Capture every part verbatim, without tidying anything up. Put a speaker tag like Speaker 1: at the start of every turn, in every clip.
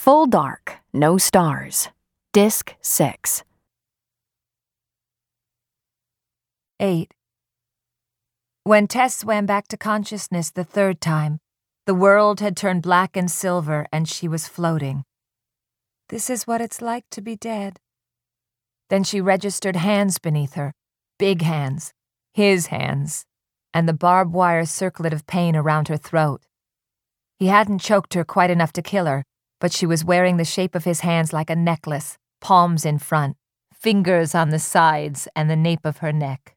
Speaker 1: Full dark, no stars. Disc six.
Speaker 2: Eight. When Tess swam back to consciousness the third time, the world had turned black and silver and she was floating. This is what it's like to be dead. Then she registered hands beneath her, big hands, his hands, and the barbed wire circlet of pain around her throat. He hadn't choked her quite enough to kill her, but she was wearing the shape of his hands like a necklace, palms in front, fingers on the sides and the nape of her neck.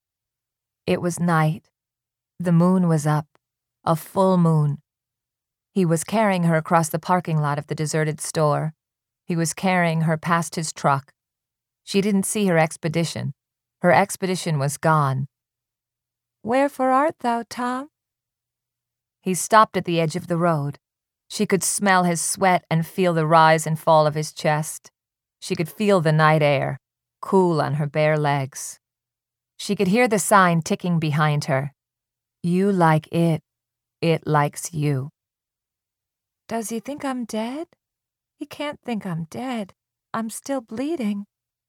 Speaker 2: It was night. The moon was up, a full moon. He was carrying her across the parking lot of the deserted store. He was carrying her past his truck. She didn't see her expedition. Her expedition was gone. "Wherefore art thou, Tom?" He stopped at the edge of the road. She could smell his sweat and feel the rise and fall of his chest. She could feel the night air, cool on her bare legs. She could hear the sign ticking behind her. You like it, it likes you. Does he think I'm dead? He can't think I'm dead. I'm still bleeding.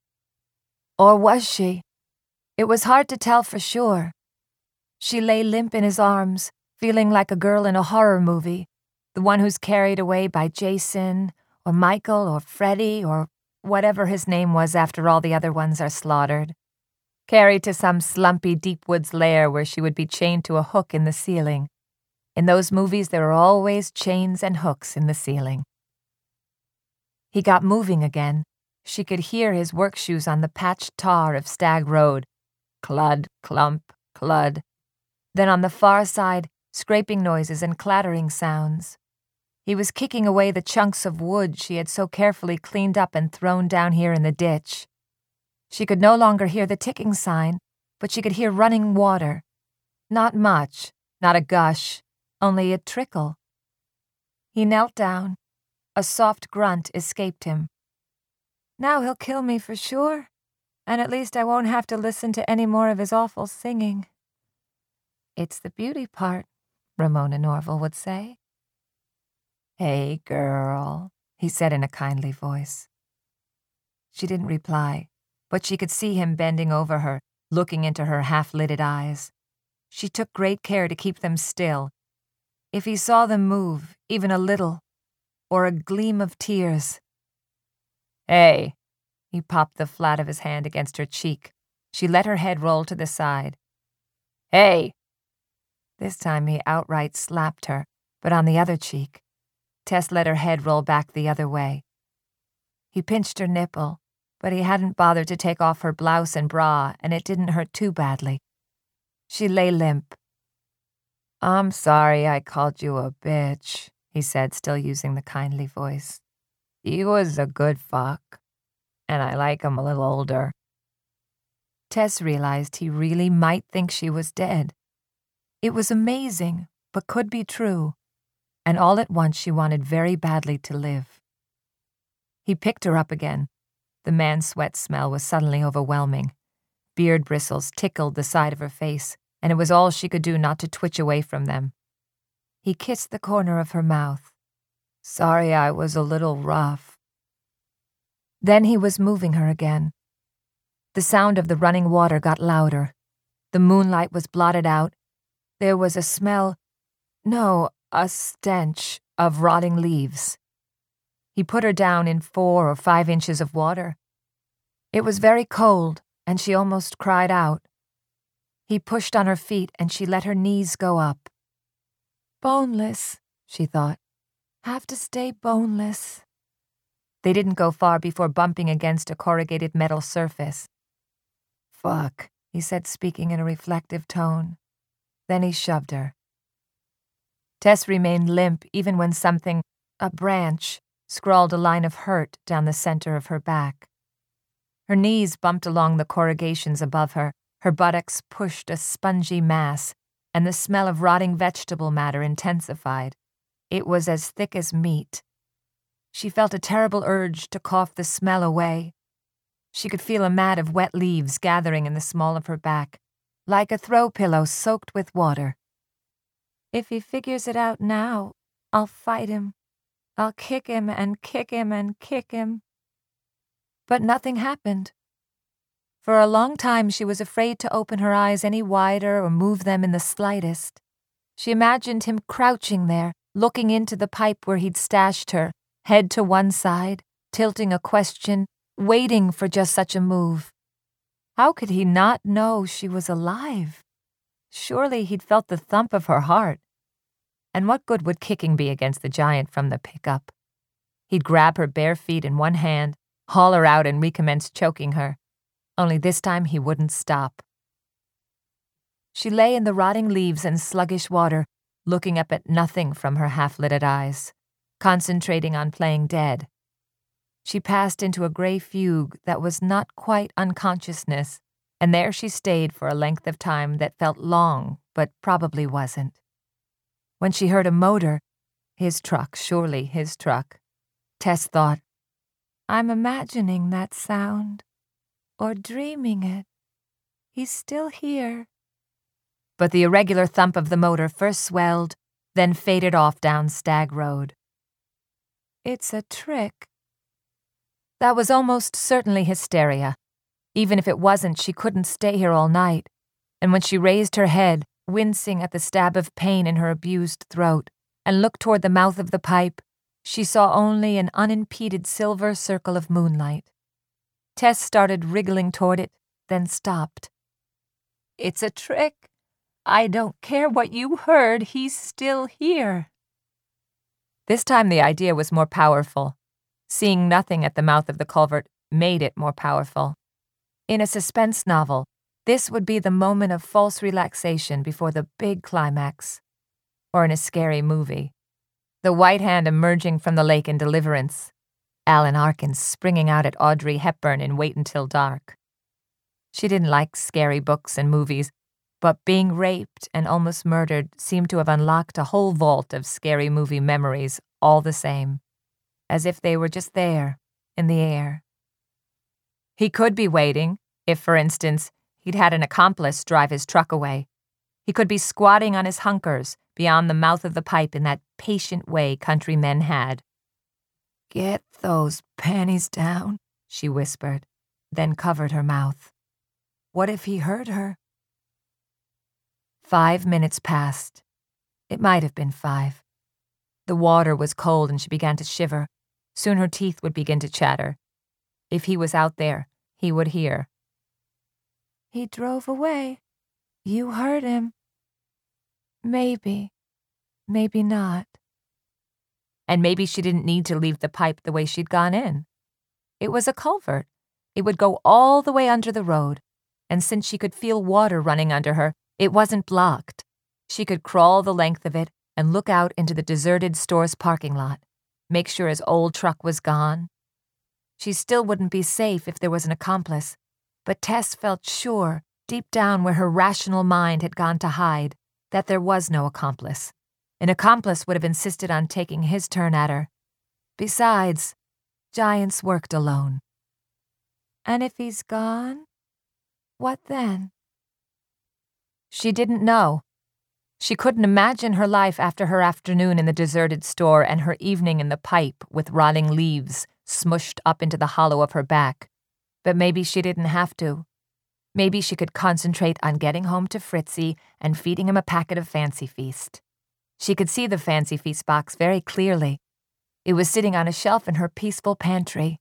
Speaker 2: Or was she? It was hard to tell for sure. She lay limp in his arms, feeling like a girl in a horror movie, the one who's carried away by Jason, or Michael, or Freddy, or whatever his name was after all the other ones are slaughtered. Carried to some slumpy deep woods lair where she would be chained to a hook in the ceiling. In those movies, there are always chains and hooks in the ceiling. He got moving again. She could hear his work shoes on the patched tar of Stag Road. Clud, clump, clud. Then on the far side, scraping noises and clattering sounds. He was kicking away the chunks of wood she had so carefully cleaned up and thrown down here in the ditch. She could no longer hear the ticking sign, but she could hear running water. Not much, not a gush, only a trickle. He knelt down. A soft grunt escaped him. Now he'll kill me for sure, and at least I won't have to listen to any more of his awful singing. It's the beauty part, Ramona Norval would say. Hey, girl, he said in a kindly voice. She didn't reply, but she could see him bending over her, looking into her half-lidded eyes. She took great care to keep them still. If he saw them move, even a little, or a gleam of tears. Hey, he popped the flat of his hand against her cheek. She let her head roll to the side. Hey! This time he outright slapped her, but on the other cheek. Tess let her head roll back the other way. He pinched her nipple, but he hadn't bothered to take off her blouse and bra, and it didn't hurt too badly. She lay limp. I'm sorry I called you a bitch, he said, still using the kindly voice. He was a good fuck, and I like him a little older. Tess realized he really might think she was dead. It was amazing, but could be true, and all at once she wanted very badly to live. He picked her up again. The man-sweat smell was suddenly overwhelming. Beard bristles tickled the side of her face, and it was all she could do not to twitch away from them. He kissed the corner of her mouth. Sorry I was a little rough. Then he was moving her again. The sound of the running water got louder. The moonlight was blotted out. There was a smell, no, a stench of rotting leaves. He put her down in four or five inches of water. It was very cold, and she almost cried out. He pushed on her feet, and she let her knees go up. Boneless, she thought. Have to stay boneless. They didn't go far before bumping against a corrugated metal surface. Fuck, he said, speaking in a reflective tone. Then he shoved her. Tess remained limp even when something, a branch, scrawled a line of hurt down the center of her back. Her knees bumped along the corrugations above her, her buttocks pushed a spongy mass, and the smell of rotting vegetable matter intensified. It was as thick as meat. She felt a terrible urge to cough the smell away. She could feel a mat of wet leaves gathering in the small of her back, like a throw pillow soaked with water. If he figures it out now, I'll fight him. I'll kick him and kick him and kick him. But nothing happened. For a long time she was afraid to open her eyes any wider or move them in the slightest. She imagined him crouching there, looking into the pipe where he'd stashed her, head to one side, tilting a question, waiting for just such a move. How could he not know she was alive? Surely he'd felt the thump of her heart. And what good would kicking be against the giant from the pickup? He'd grab her bare feet in one hand, haul her out and recommence choking her. Only this time he wouldn't stop. She lay in the rotting leaves and sluggish water, looking up at nothing from her half-lidded eyes, concentrating on playing dead. She passed into a gray fugue that was not quite unconsciousness, and there she stayed for a length of time that felt long, but probably wasn't. When she heard a motor, his truck, surely his truck, Tess thought, I'm imagining that sound, or dreaming it. He's still here. But the irregular thump of the motor first swelled, then faded off down Stag Road. It's a trick. That was almost certainly hysteria. Even if it wasn't, she couldn't stay here all night. And when she raised her head, wincing at the stab of pain in her abused throat, and looked toward the mouth of the pipe, she saw only an unimpeded silver circle of moonlight. Tess started wriggling toward it, then stopped. It's a trick. I don't care what you heard, he's still here. This time the idea was more powerful. Seeing nothing at the mouth of the culvert made it more powerful. In a suspense novel, this would be the moment of false relaxation before the big climax. Or in a scary movie. The white hand emerging from the lake in Deliverance. Alan Arkin springing out at Audrey Hepburn in Wait Until Dark. She didn't like scary books and movies, but being raped and almost murdered seemed to have unlocked a whole vault of scary movie memories all the same. As if they were just there, in the air. He could be waiting, if, for instance, he'd had an accomplice drive his truck away. He could be squatting on his hunkers beyond the mouth of the pipe in that patient way country men had. Get those panties down, she whispered, then covered her mouth. What if he heard her? Five minutes passed. It might have been five. The water was cold and she began to shiver. Soon her teeth would begin to chatter. If he was out there, he would hear. He drove away. You heard him. Maybe. Maybe not. And maybe she didn't need to leave the pipe the way she'd gone in. It was a culvert. It would go all the way under the road. And since she could feel water running under her, it wasn't blocked. She could crawl the length of it and look out into the deserted store's parking lot. Make sure his old truck was gone. She still wouldn't be safe if there was an accomplice, but Tess felt sure, deep down where her rational mind had gone to hide, that there was no accomplice. An accomplice would have insisted on taking his turn at her. Besides, giants worked alone. And if he's gone, what then? She didn't know. She couldn't imagine her life after her afternoon in the deserted store and her evening in the pipe with rotting leaves smushed up into the hollow of her back. But maybe she didn't have to. Maybe she could concentrate on getting home to Fritzy and feeding him a packet of Fancy Feast. She could see the Fancy Feast box very clearly. It was sitting on a shelf in her peaceful pantry.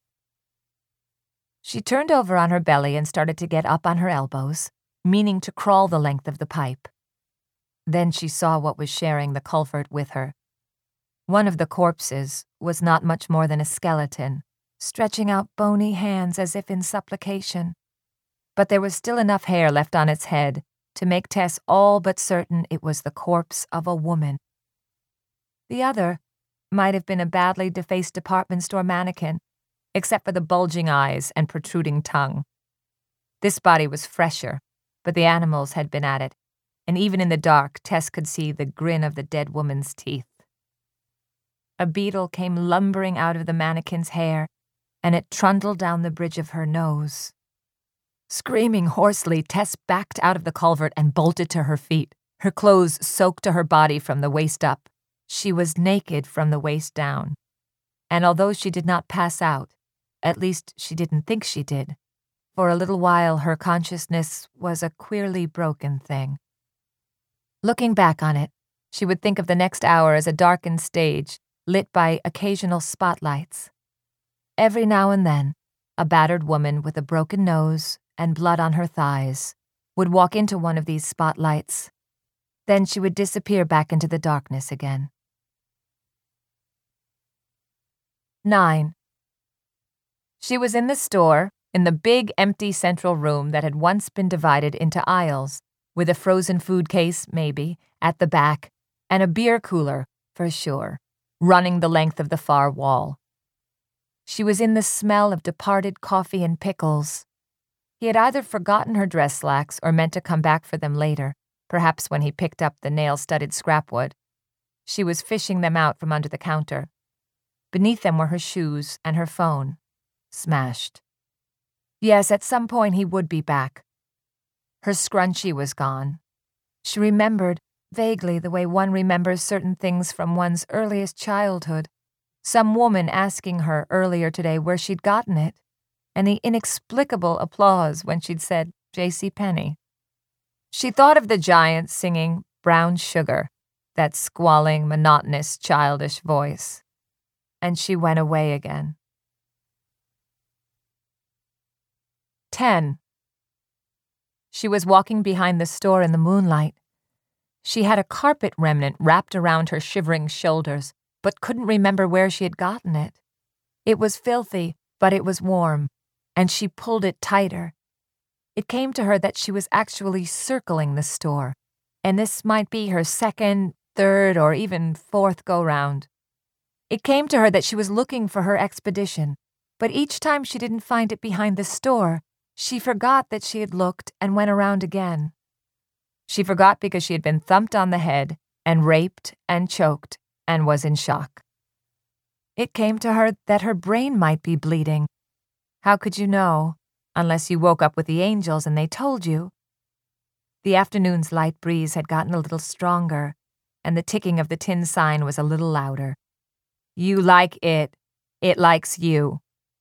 Speaker 2: She turned over on her belly and started to get up on her elbows, meaning to crawl the length of the pipe. Then she saw what was sharing the culvert with her. One of the corpses was not much more than a skeleton, stretching out bony hands as if in supplication. But there was still enough hair left on its head to make Tess all but certain it was the corpse of a woman. The other might have been a badly defaced department store mannequin, except for the bulging eyes and protruding tongue. This body was fresher, but the animals had been at it, and even in the dark, Tess could see the grin of the dead woman's teeth. A beetle came lumbering out of the mannequin's hair, and it trundled down the bridge of her nose. Screaming hoarsely, Tess backed out of the culvert and bolted to her feet, her clothes soaked to her body from the waist up. She was naked from the waist down. and although she did not pass out, at least she didn't think she did, for a little while her consciousness was a queerly broken thing. Looking back on it, she would think of the next hour as a darkened stage lit by occasional spotlights. Every now and then, a battered woman with a broken nose and blood on her thighs would walk into one of these spotlights. Then she would disappear back into the darkness again. Nine. She was in the store, in the big empty central room that had once been divided into aisles, with a frozen food case, maybe, at the back, and a beer cooler, for sure, running the length of the far wall. She was in the smell of departed coffee and pickles. He had either forgotten her dress slacks or meant to come back for them later, perhaps when he picked up the nail-studded scrapwood. She was fishing them out from under the counter. Beneath them were her shoes and her phone, smashed. Yes, at some point he would be back. Her scrunchie was gone. She remembered, vaguely, the way one remembers certain things from one's earliest childhood. Some woman asking her earlier today where she'd gotten it, and the inexplicable applause when she'd said J C Penney. She thought of the giant singing Brown Sugar, that squalling, monotonous, childish voice. And she went away again. Ten. She was walking behind the store in the moonlight. She had a carpet remnant wrapped around her shivering shoulders, but couldn't remember where she had gotten it. It was filthy, but it was warm, and she pulled it tighter. It came to her that she was actually circling the store, and this might be her second, third, or even fourth go-round. It came to her that she was looking for her expedition, but each time she didn't find it behind the store, she forgot that she had looked and went around again. She forgot because she had been thumped on the head and raped and choked and was in shock. It came to her that her brain might be bleeding. How could you know, unless you woke up with the angels and they told you? The afternoon's light breeze had gotten a little stronger, and the ticking of the tin sign was a little louder. You like it. It likes you.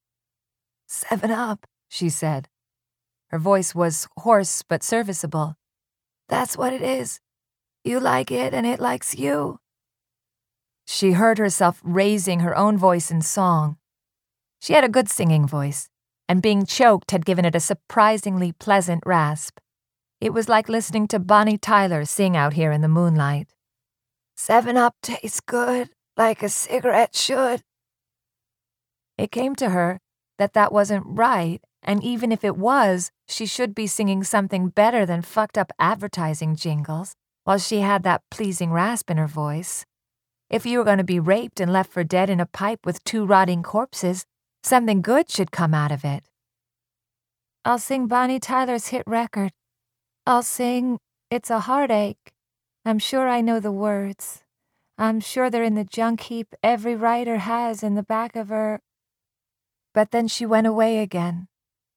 Speaker 2: Seven up, she said. Her voice was hoarse but serviceable. That's what it is. You like it and it likes you. She heard herself raising her own voice in song. She had a good singing voice, and being choked had given it a surprisingly pleasant rasp. It was like listening to Bonnie Tyler sing out here in the moonlight. Seven up tastes good, like a cigarette should. It came to her that that wasn't right, and even if it was, she should be singing something better than fucked-up advertising jingles, while she had that pleasing rasp in her voice. If you were going to be raped and left for dead in a pipe with two rotting corpses, something good should come out of it. I'll sing Bonnie Tyler's hit record. I'll sing It's a Heartache. I'm sure I know the words. I'm sure they're in the junk heap every writer has in the back of her. But then she went away again.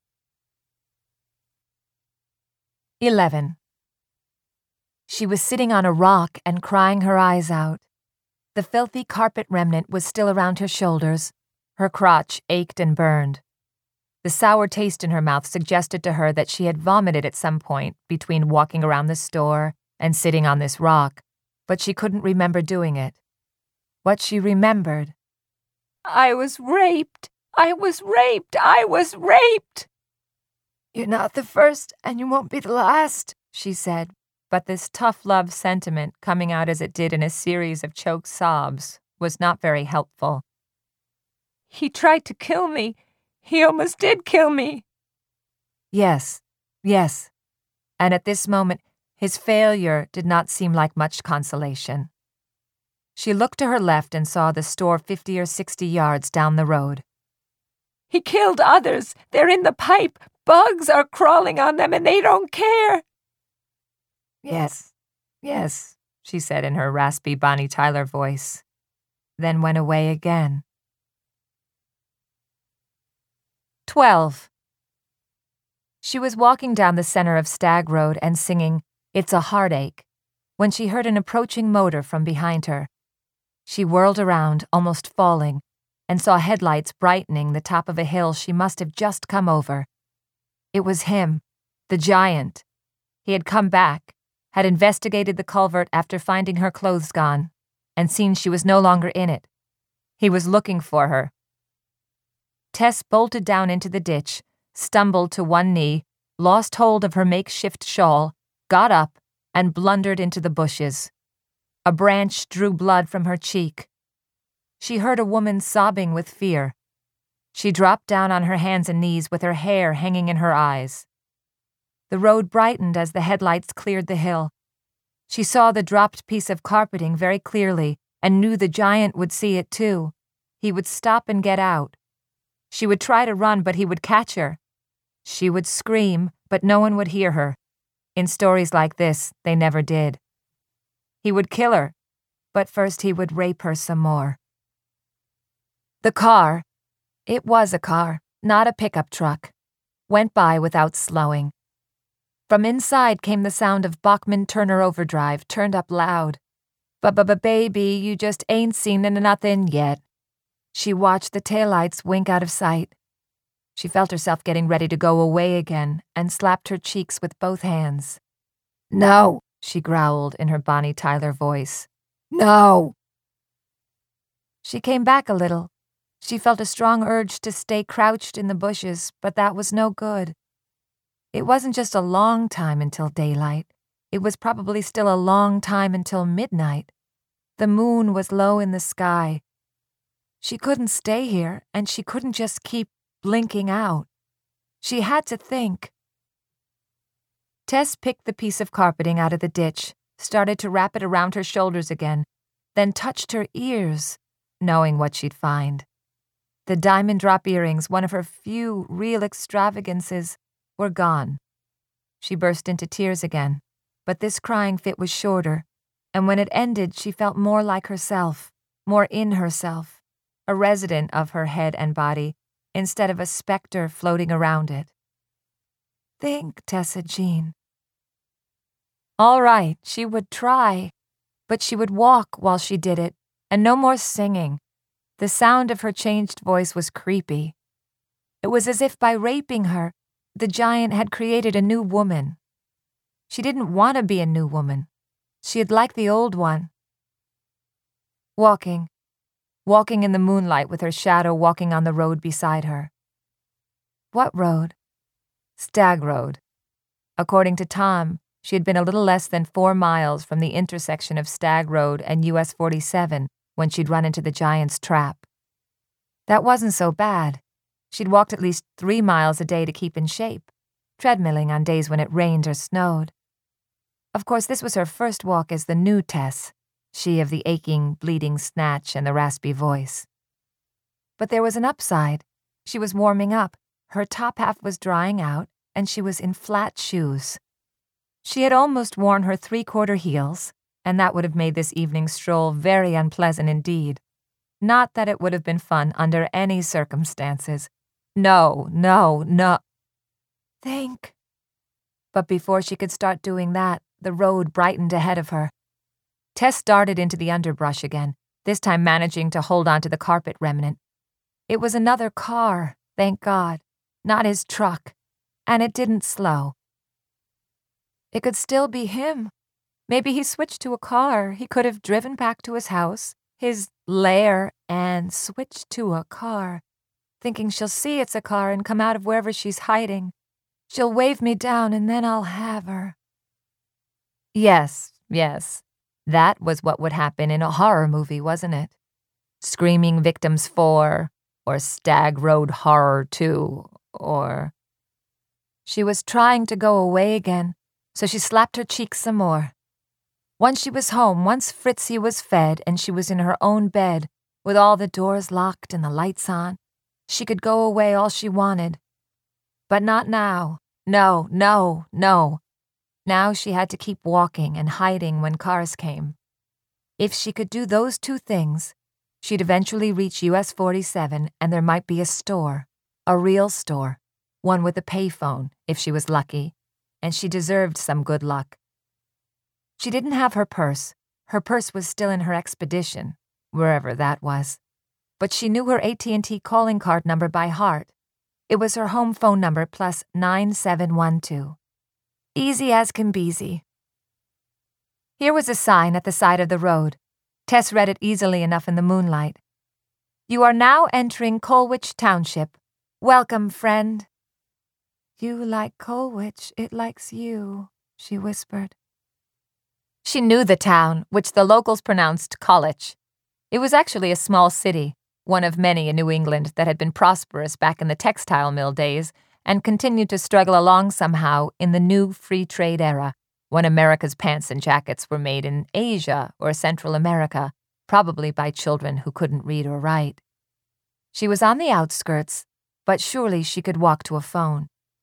Speaker 2: Eleven. She was sitting on a rock and crying her eyes out. The filthy carpet remnant was still around her shoulders. Her crotch ached and burned. The sour taste in her mouth suggested to her that she had vomited at some point between walking around the store and sitting on this rock, but she couldn't remember doing it. What she remembered, I was raped! I was raped! I was raped! You're not the first, and you won't be the last, she said, but this tough love sentiment, coming out as it did in a series of choked sobs, was not very helpful. He tried to kill me. He almost did kill me. Yes, yes. And at this moment, his failure did not seem like much consolation. She looked to her left and saw the store fifty or sixty yards down the road. He killed others. They're in the pipe. Bugs are crawling on them and they don't care. Yes, yes, she said in her raspy Bonnie Tyler voice, then went away again. Twelve. She was walking down the center of Stag Road and singing It's a Heartache when she heard an approaching motor from behind her. She whirled around, almost falling. and saw headlights brightening the top of a hill she must have just come over. It was him, the giant. He had come back, had investigated the culvert after finding her clothes gone, and seen she was no longer in it. He was looking for her. Tess bolted down into the ditch, stumbled to one knee, lost hold of her makeshift shawl, got up, and blundered into the bushes. A branch drew blood from her cheek. She heard a woman sobbing with fear. She dropped down on her hands and knees with her hair hanging in her eyes. The road brightened as the headlights cleared the hill. She saw the dropped piece of carpeting very clearly and knew the giant would see it too. He would stop and get out. She would try to run, but he would catch her. She would scream, but no one would hear her. In stories like this, they never did. He would kill her, but first he would rape her some more. The car, it was a car, not a pickup truck, went by without slowing. From inside came the sound of Bachman Turner Overdrive turned up loud. "Ba-ba-ba-baby, you just ain't seen nothing yet." She watched the taillights wink out of sight. She felt herself getting ready to go away again and slapped her cheeks with both hands. "No," she growled in her Bonnie Tyler voice. "No." She came back a little. She felt a strong urge to stay crouched in the bushes, but that was no good. It wasn't just a long time until daylight. It was probably still a long time until midnight. The moon was low in the sky. She couldn't stay here, and she couldn't just keep blinking out. She had to think. Tess picked the piece of carpeting out of the ditch, started to wrap it around her shoulders again, then touched her ears, knowing what she'd find. The diamond drop earrings, one of her few real extravagances, were gone. She burst into tears again, but this crying fit was shorter, and when it ended she felt more like herself, more in herself. A resident of her head and body, instead of a specter floating around it. Think, Tessa Jean. All right, she would try, but she would walk while she did it, and no more singing. The sound of her changed voice was creepy. It was as if by raping her, the giant had created a new woman. She didn't want to be a new woman. She had liked the old one. Walking. Walking in the moonlight with her shadow walking on the road beside her. What road? Stag Road. According to Tom, she had been a little less than four miles from the intersection of Stag Road and U S forty-seven when she'd run into the giant's trap. That wasn't so bad. She'd walked at least three miles a day to keep in shape, treadmilling on days when it rained or snowed. Of course, this was her first walk as the new Tess, she of the aching, bleeding snatch and the raspy voice. But there was an upside. She was warming up, her top half was drying out, and she was in flat shoes. She had almost worn her three-quarter heels, and that would have made this evening's stroll very unpleasant indeed. Not that it would have been fun under any circumstances. No, no, no. Think. But before she could start doing that, the road brightened ahead of her. Tess darted into the underbrush again, this time managing to hold on to the carpet remnant. It was another car, thank God, not his truck, and it didn't slow. It could still be him. Maybe he switched to a car. He could have driven back to his house, his lair, and switched to a car, thinking she'll see it's a car and come out of wherever she's hiding. She'll wave me down and then I'll have her. Yes, yes. That was what would happen in a horror movie, wasn't it? Screaming Victims four, or Stag Road Horror two, or... She was trying to go away again, so she slapped her cheeks some more. Once she was home, once Fritzie was fed and she was in her own bed, with all the doors locked and the lights on, she could go away all she wanted. But not now. No, no, no. Now she had to keep walking and hiding when cars came. If she could do those two things, she'd eventually reach U S forty-seven and there might be a store, a real store, one with a payphone, if she was lucky, and she deserved some good luck. She didn't have her purse. Her purse was still in her expedition, wherever that was. but she knew her A T and T calling card number by heart. It was her home phone number plus nine seven one two. Easy as can beezy. Here was a sign at the side of the road. Tess read it easily enough in the moonlight. You are now entering Colwich Township. Welcome, friend. You like Colwich, it likes you, she whispered. She knew the town, which the locals pronounced College. It was actually a small city, one of many in New England that had been prosperous back in the textile mill days and continued to struggle along somehow in the new free trade era, when America's pants and jackets were made in Asia or Central America, probably by children who couldn't read or write. She was on the outskirts, but surely she could walk to a phone.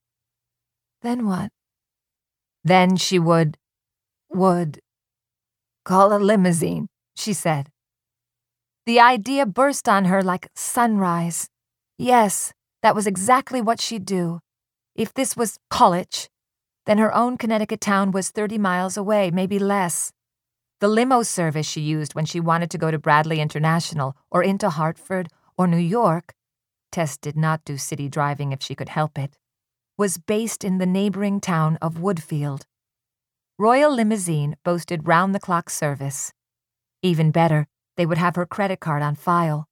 Speaker 2: Then what? Then she would, would, call a limousine, she said. The idea burst on her like sunrise. Yes, that was exactly what she'd do. If this was College, then her own Connecticut town was thirty miles away, maybe less. The limo service she used when she wanted to go to Bradley International or into Hartford or New York, Tess did not do city driving if she could help it, was based in the neighboring town of Woodfield. Royal Limousine boasted round-the-clock service. Even better, they would have her credit card on file.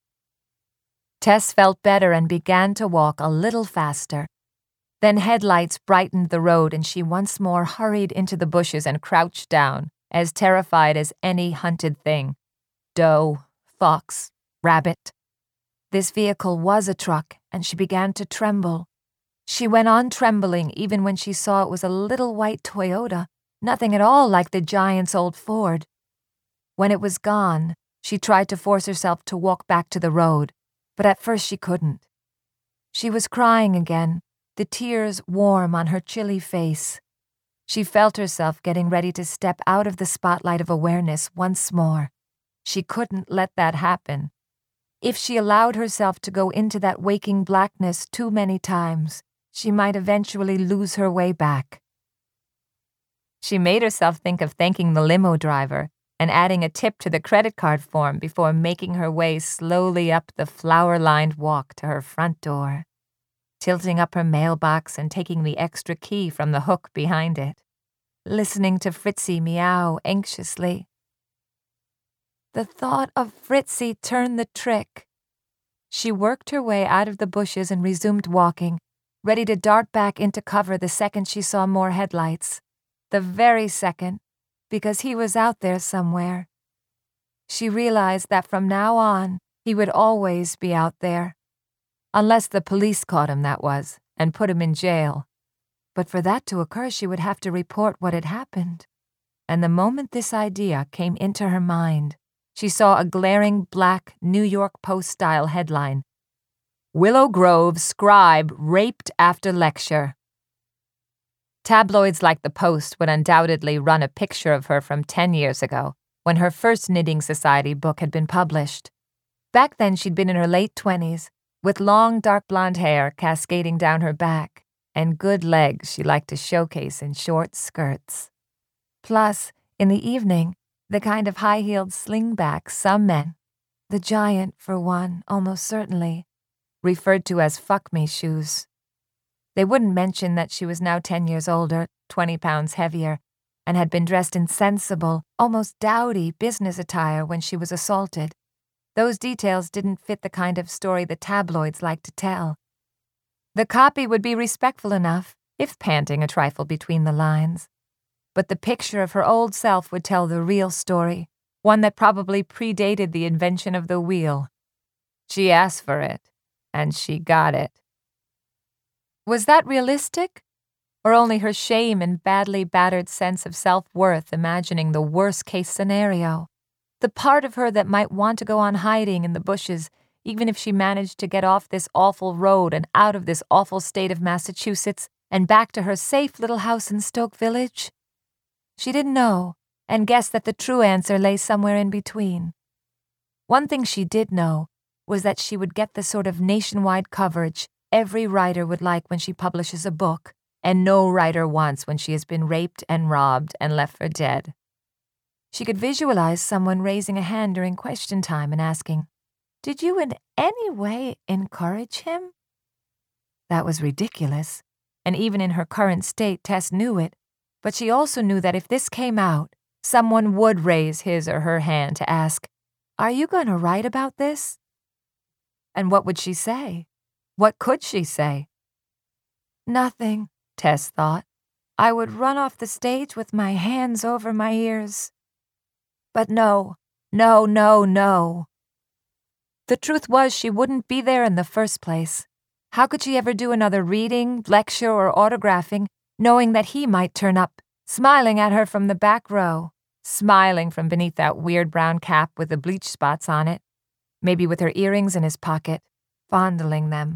Speaker 2: Tess felt better and began to walk a little faster. Then headlights brightened the road and she once more hurried into the bushes and crouched down, as terrified as any hunted thing. Doe, fox, rabbit. This vehicle was a truck, and she began to tremble. She went on trembling even when she saw it was a little white Toyota, nothing at all like the giant's old Ford. When it was gone, she tried to force herself to walk back to the road, but at first she couldn't. She was crying again, the tears warm on her chilly face. She felt herself getting ready to step out of the spotlight of awareness once more. She couldn't let that happen. If she allowed herself to go into that waking blackness too many times, she might eventually lose her way back. She made herself think of thanking the limo driver and adding a tip to the credit card form before making her way slowly up the flower-lined walk to her front door, tilting up her mailbox and taking the extra key from the hook behind it, listening to Fritzy meow anxiously. The thought of Fritzy turned the trick. She worked her way out of the bushes and resumed walking, ready to dart back into cover the second she saw more headlights. The very second, because he was out there somewhere. She realized that from now on, he would always be out there. Unless the police caught him, that was, and put him in jail. But for that to occur, she would have to report what had happened. And the moment this idea came into her mind, she saw a glaring black New York Post-style headline. Willow Grove scribe raped after lecture. Tabloids like the Post would undoubtedly run a picture of her from ten years ago, when her first Knitting Society book had been published. Back then she'd been in her late twenties, with long dark blonde hair cascading down her back, and good legs she liked to showcase in short skirts. Plus, in the evening, the kind of high-heeled slingback some men, the giant for one, almost certainly, referred to as fuck-me shoes. They wouldn't mention that she was now ten years older, twenty pounds heavier, and had been dressed in sensible, almost dowdy business attire when she was assaulted. Those details didn't fit the kind of story the tabloids liked to tell. The copy would be respectful enough, if panting a trifle between the lines. But the picture of her old self would tell the real story, one that probably predated the invention of the wheel. She asked for it, and she got it. Was that realistic? Or only her shame and badly battered sense of self-worth imagining the worst-case scenario? The part of her that might want to go on hiding in the bushes even if she managed to get off this awful road and out of this awful state of Massachusetts and back to her safe little house in Stoke Village? She didn't know, and guessed that the true answer lay somewhere in between. One thing she did know was that she would get the sort of nationwide coverage every writer would like when she publishes a book, and no writer wants when she has been raped and robbed and left for dead. She could visualize someone raising a hand during question time and asking, Did you in any way encourage him? That was ridiculous, and even in her current state, Tess knew it, but she also knew that if this came out, someone would raise his or her hand to ask, "Are you going to write about this?" And what would she say? What could she say? Nothing, Tess thought. I would run off the stage with my hands over my ears. But no, no, no, no. The truth was she wouldn't be there in the first place. How could she ever do another reading, lecture, or autographing, knowing that he might turn up, smiling at her from the back row, smiling from beneath that weird brown cap with the bleach spots on it, maybe with her earrings in his pocket, fondling them.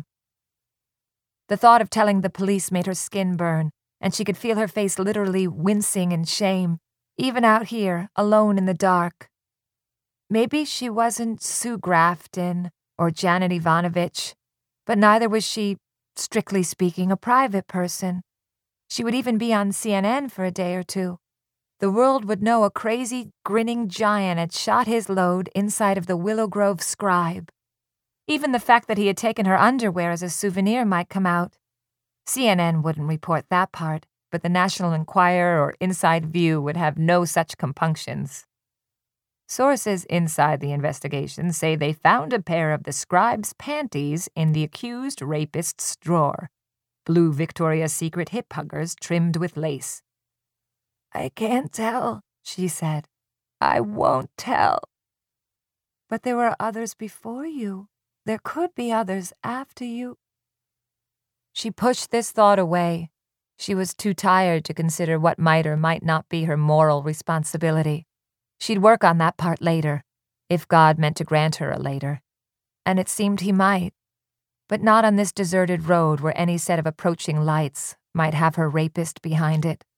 Speaker 2: The thought of telling the police made her skin burn, and she could feel her face literally wincing in shame, even out here, alone in the dark. Maybe she wasn't Sue Grafton or Janet Ivanovich, but neither was she, strictly speaking, a private person. She would even be on C N N for a day or two. The world would know a crazy, grinning giant had shot his load inside of the Willow Grove Scribe. Even the fact that he had taken her underwear as a souvenir might come out. C N N wouldn't report that part, but the National Enquirer or Inside View would have no such compunctions. Sources inside the investigation say they found a pair of the scribe's panties in the accused rapist's drawer, blue Victoria's Secret hip huggers trimmed with lace. I can't tell, she said. I won't tell. But there were others before you. There could be others after you. She pushed this thought away. She was too tired to consider what might or might not be her moral responsibility. She'd work on that part later, if God meant to grant her a later. And it seemed he might, but not on this deserted road where any set of approaching lights might have her rapist behind it.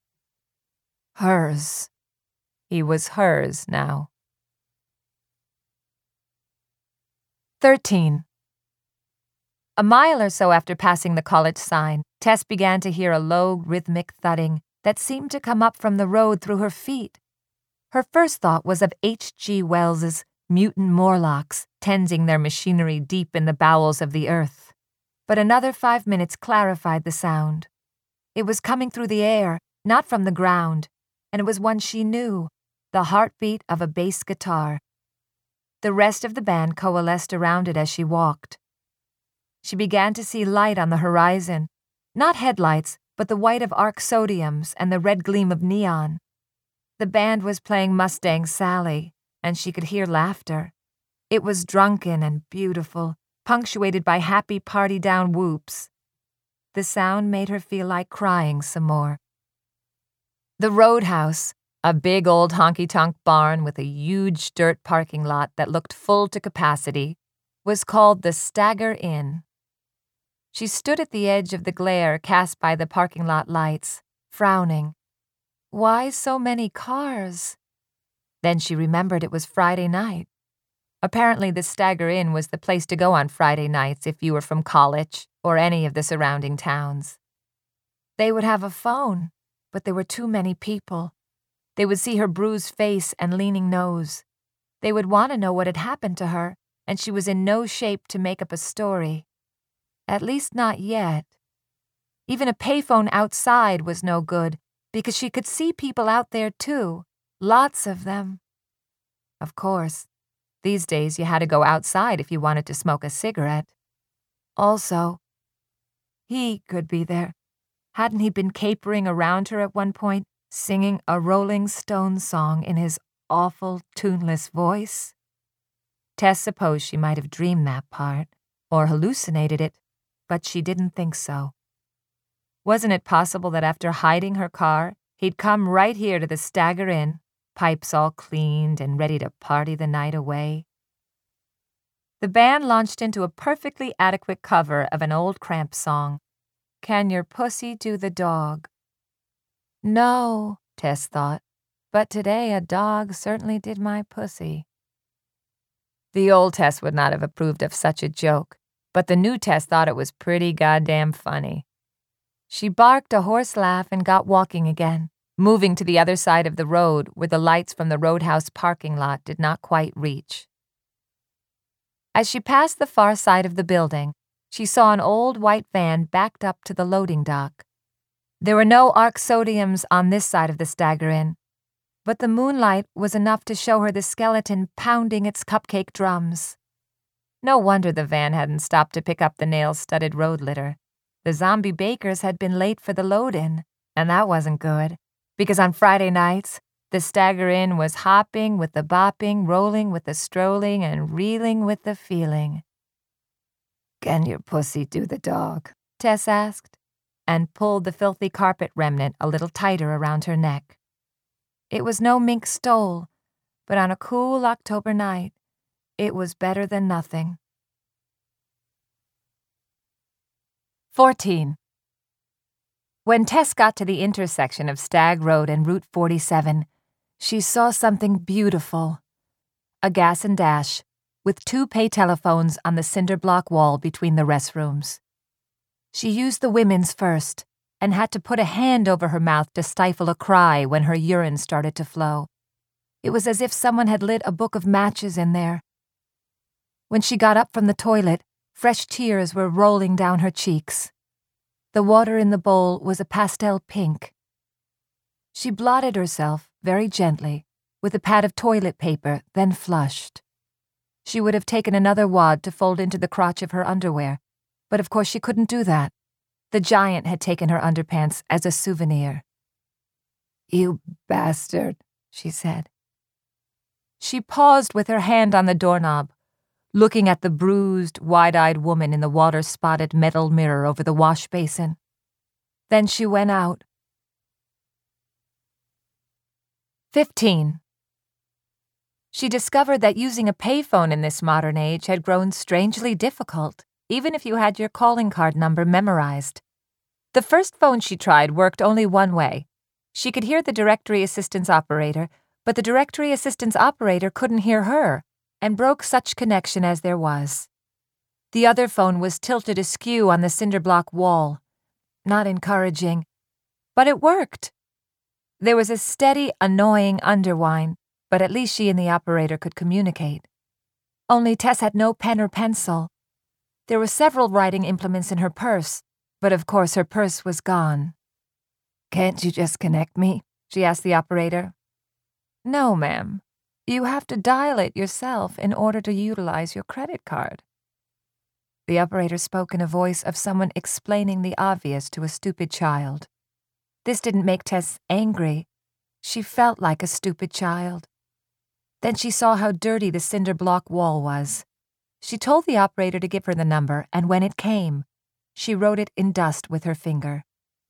Speaker 2: Hers. He was hers now. Thirteen. A mile or so after passing the college sign, Tess began to hear a low, rhythmic thudding that seemed to come up from the road through her feet. Her first thought was of H G Wells's mutant Morlocks tending their machinery deep in the bowels of the earth. But another five minutes clarified the sound. It was coming through the air, not from the ground, and it was one she knew, the heartbeat of a bass guitar. The rest of the band coalesced around it as she walked. She began to see light on the horizon, not headlights, but the white of arc sodiums and the red gleam of neon. The band was playing Mustang Sally, and she could hear laughter. It was drunken and beautiful, punctuated by happy party-down whoops. The sound made her feel like crying some more. The Roadhouse, a big old honky-tonk barn with a huge dirt parking lot that looked full to capacity, was called the Stagger Inn. She stood at the edge of the glare cast by the parking lot lights, frowning. Why so many cars? Then she remembered it was Friday night. Apparently the Stagger Inn was the place to go on Friday nights if you were from college or any of the surrounding towns. They would have a phone, but there were too many people. They would see her bruised face and leaning nose. They would want to know what had happened to her, and she was in no shape to make up a story. At least not yet. Even a payphone outside was no good, because she could see people out there too, lots of them. Of course, these days you had to go outside if you wanted to smoke a cigarette. Also, he could be there. Hadn't he been capering around her at one point, singing a Rolling Stones song in his awful, tuneless voice? Tess supposed she might have dreamed that part, or hallucinated it, but she didn't think so. Wasn't it possible that after hiding her car, he'd come right here to the Stagger Inn, pipes all cleaned and ready to party the night away? The band launched into a perfectly adequate cover of an old Cramps song, Can Your Pussy Do the Dog? No, Tess thought, but today a dog certainly did my pussy. The old Tess would not have approved of such a joke, but the new Tess thought it was pretty goddamn funny. She barked a hoarse laugh and got walking again, moving to the other side of the road where the lights from the Roadhouse parking lot did not quite reach. As she passed the far side of the building, she saw an old white van backed up to the loading dock. There were no Arc Sodiums on this side of the Stagger Inn, but the moonlight was enough to show her the skeleton pounding its cupcake drums. No wonder the van hadn't stopped to pick up the nail-studded road litter. The zombie bakers had been late for the load-in, and that wasn't good, because on Friday nights, the Stagger Inn was hopping with the bopping, rolling with the strolling, and reeling with the feeling. "Can your pussy do the dog?" Tess asked, and pulled the filthy carpet remnant a little tighter around her neck. It was no mink stole, but on a cool October night, it was better than nothing. fourteen. When Tess got to the intersection of Stag Road and Route forty-seven, she saw something beautiful. A gas and dash, with two pay telephones on the cinder block wall between the restrooms. She used the women's first, and had to put a hand over her mouth to stifle a cry when her urine started to flow. It was as if someone had lit a book of matches in there. When she got up from the toilet, fresh tears were rolling down her cheeks. The water in the bowl was a pastel pink. She blotted herself, very gently, with a pad of toilet paper, then flushed. She would have taken another wad to fold into the crotch of her underwear, but of course she couldn't do that. The giant had taken her underpants as a souvenir. "You bastard," she said. She paused with her hand on the doorknob, looking at the bruised, wide-eyed woman in the water-spotted metal mirror over the wash basin. Then she went out. fifteen. She discovered that using a payphone in this modern age had grown strangely difficult, even if you had your calling card number memorized. The first phone she tried worked only one way. She could hear the directory assistance operator, but the directory assistance operator couldn't hear her, and broke such connection as there was. The other phone was tilted askew on the cinder block wall. Not encouraging, but it worked. There was a steady, annoying underwhine, but at least she and the operator could communicate. Only Tess had no pen or pencil. There were several writing implements in her purse, but of course her purse was gone. "Can't you just connect me?" she asked the operator. "No, ma'am. You have to dial it yourself in order to utilize your credit card." The operator spoke in a voice of someone explaining the obvious to a stupid child. This didn't make Tess angry. She felt like a stupid child. Then she saw how dirty the cinder block wall was. She told the operator to give her the number, and when it came, she wrote it in dust with her finger.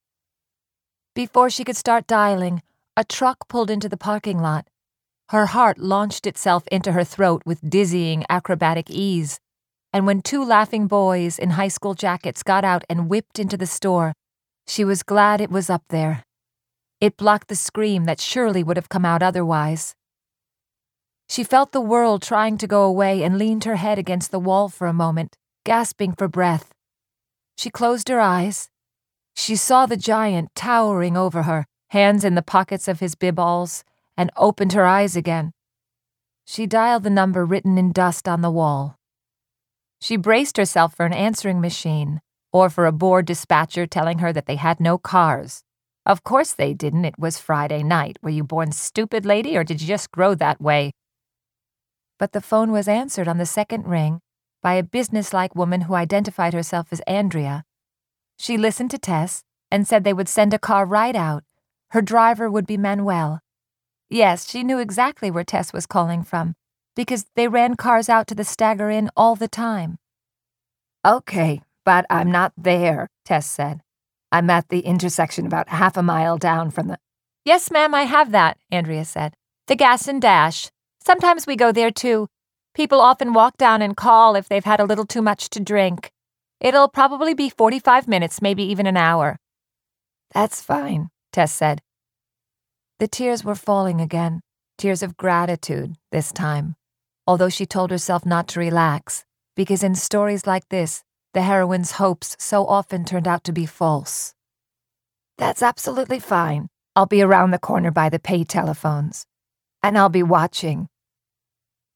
Speaker 2: Before she could start dialing, a truck pulled into the parking lot. Her heart launched itself into her throat with dizzying, acrobatic ease, and when two laughing boys in high school jackets got out and whipped into the store, she was glad it was up there. It blocked the scream that surely would have come out otherwise. She felt the world trying to go away and leaned her head against the wall for a moment, gasping for breath. She closed her eyes. She saw the giant towering over her, hands in the pockets of his bib-alls, and opened her eyes again. She dialed the number written in dust on the wall. She braced herself for an answering machine, or for a bored dispatcher telling her that they had no cars. Of course they didn't. It was Friday night. Were you born stupid, lady, or did you just grow that way? But the phone was answered on the second ring by a businesslike woman who identified herself as Andrea. She listened to Tess and said they would send a car right out. Her driver would be Manuel. Yes, she knew exactly where Tess was calling from, because they ran cars out to the Stagger Inn all the time. "Okay, but I'm not there," Tess said. "I'm at the intersection about half a mile down from the—" "Yes, ma'am, I have that," Andrea said. "The gas and dash. Sometimes we go there, too. People often walk down and call if they've had a little too much to drink. It'll probably be forty-five minutes, maybe even an hour." "That's fine," Tess said. The tears were falling again, tears of gratitude this time, although she told herself not to relax, because in stories like this, the heroine's hopes so often turned out to be false. "That's absolutely fine. I'll be around the corner by the pay telephones. And I'll be watching."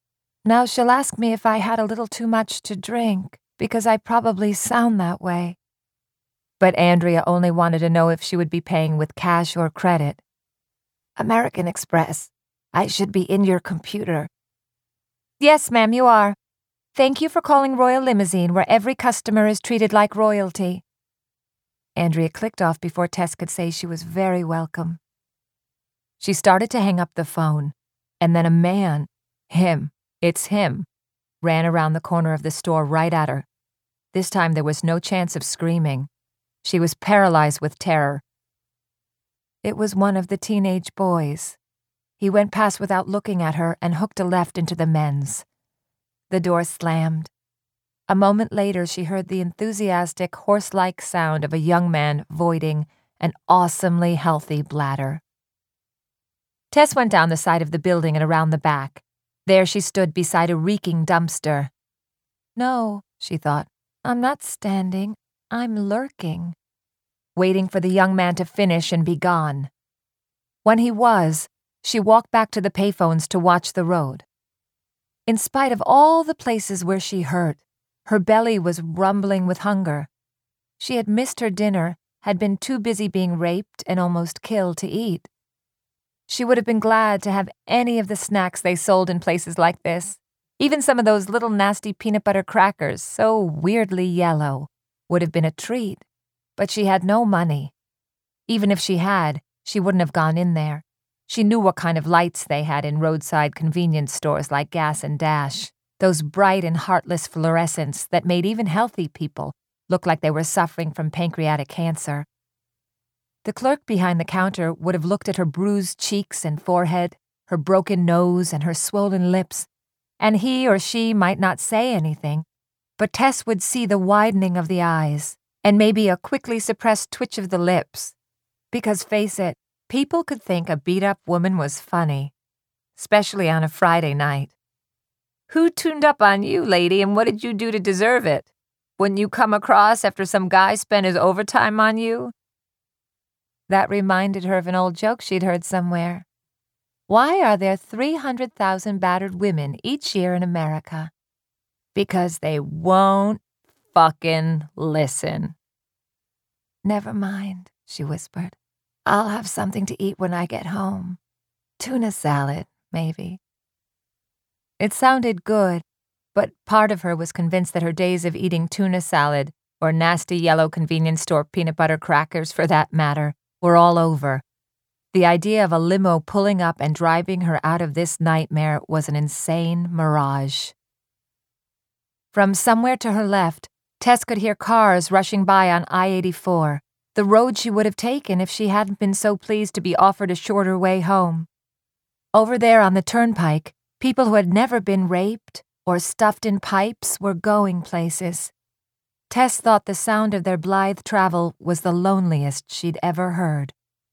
Speaker 2: Now she'll ask me if I had a little too much to drink, because I probably sound that way. But Andrea only wanted to know if she would be paying with cash or credit. American Express. I should be in your computer. Yes, ma'am, you are. Thank you for calling Royal Limousine, where every customer is treated like royalty. Andrea clicked off before Tess could say she was very welcome. She started to hang up the phone, and then a man, him, it's him, ran around the corner of the store right at her. This time there was no chance of screaming. She was paralyzed with terror. It was one of the teenage boys. He went past without looking at her and hooked a left into the men's. The door slammed. A moment later, she heard the enthusiastic, horse-like sound of a young man voiding an awesomely healthy bladder. Tess went down the side of the building and around the back. There she stood beside a reeking dumpster. No, she thought, I'm not standing, I'm lurking, waiting for the young man to finish and be gone. When he was, she walked back to the payphones to watch the road. In spite of all the places where she hurt, her belly was rumbling with hunger. She had missed her dinner, had been too busy being raped and almost killed to eat. She would have been glad to have any of the snacks they sold in places like this. Even some of those little nasty peanut butter crackers, so weirdly yellow, would have been a treat. But she had no money. Even if she had, she wouldn't have gone in there. She knew what kind of lights they had in roadside convenience stores like Gas and Dash. Those bright and heartless fluorescents that made even healthy people look like they were suffering from pancreatic cancer. The clerk behind the counter would have looked at her bruised cheeks and forehead, her broken nose and her swollen lips, and he or she might not say anything, but Tess would see the widening of the eyes and maybe a quickly suppressed twitch of the lips. Because, face it, people could think a beat-up woman was funny, especially on a Friday night. Who tuned up on you, lady, and what did you do to deserve it? Wouldn't you come across after some guy spent his overtime on you? That reminded her of an old joke she'd heard somewhere. Why are there three hundred thousand battered women each year in America? Because they won't fucking listen. Never mind, she whispered. I'll have something to eat when I get home. Tuna salad, maybe. It sounded good, but part of her was convinced that her days of eating tuna salad, or nasty yellow convenience store peanut butter crackers for that matter, were all over. The idea of a limo pulling up and driving her out of this nightmare was an insane mirage. From somewhere to her left, Tess could hear cars rushing by on I eighty-four, the road she would have taken if she hadn't been so pleased to be offered a shorter way home. Over there on the turnpike, people who had never been raped or stuffed in pipes were going places. Tess thought the sound of their blithe travel was the loneliest she'd ever heard.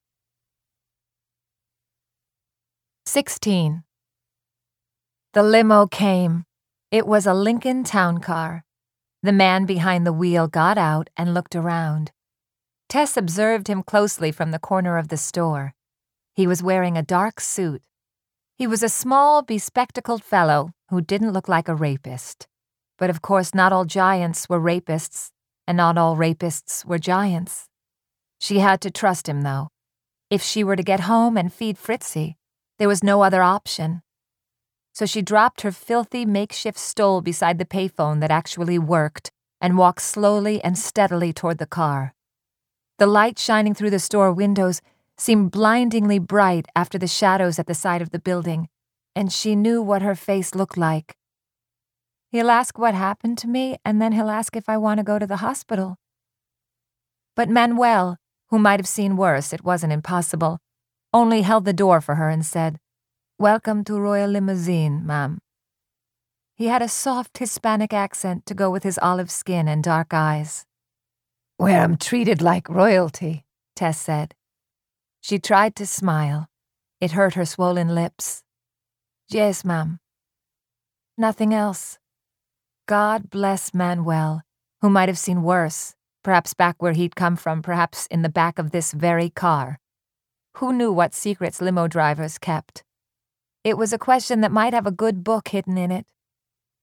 Speaker 2: Sixteen. The limo came. It was a Lincoln Town Car. The man behind the wheel got out and looked around. Tess observed him closely from the corner of the store. He was wearing a dark suit. He was a small, bespectacled fellow who didn't look like a rapist. But of course not all giants were rapists, and not all rapists were giants. She had to trust him, though. If she were to get home and feed Fritzy, there was no other option. So she dropped her filthy makeshift stole beside the payphone that actually worked and walked slowly and steadily toward the car. The light shining through the store windows seemed blindingly bright after the shadows at the side of the building, and she knew what her face looked like. He'll ask what happened to me, and then he'll ask if I want to go to the hospital. But Manuel, who might have seen worse, it wasn't impossible, only held the door for her and said, "Welcome to Royal Limousine, ma'am." He had a soft Hispanic accent to go with his olive skin and dark eyes. "Where I'm treated like royalty," Tess said. She tried to smile. It hurt her swollen lips. "Yes, ma'am." Nothing else. God bless Manuel, who might have seen worse, perhaps back where he'd come from, perhaps in the back of this very car. Who knew what secrets limo drivers kept? It was a question that might have a good book hidden in it,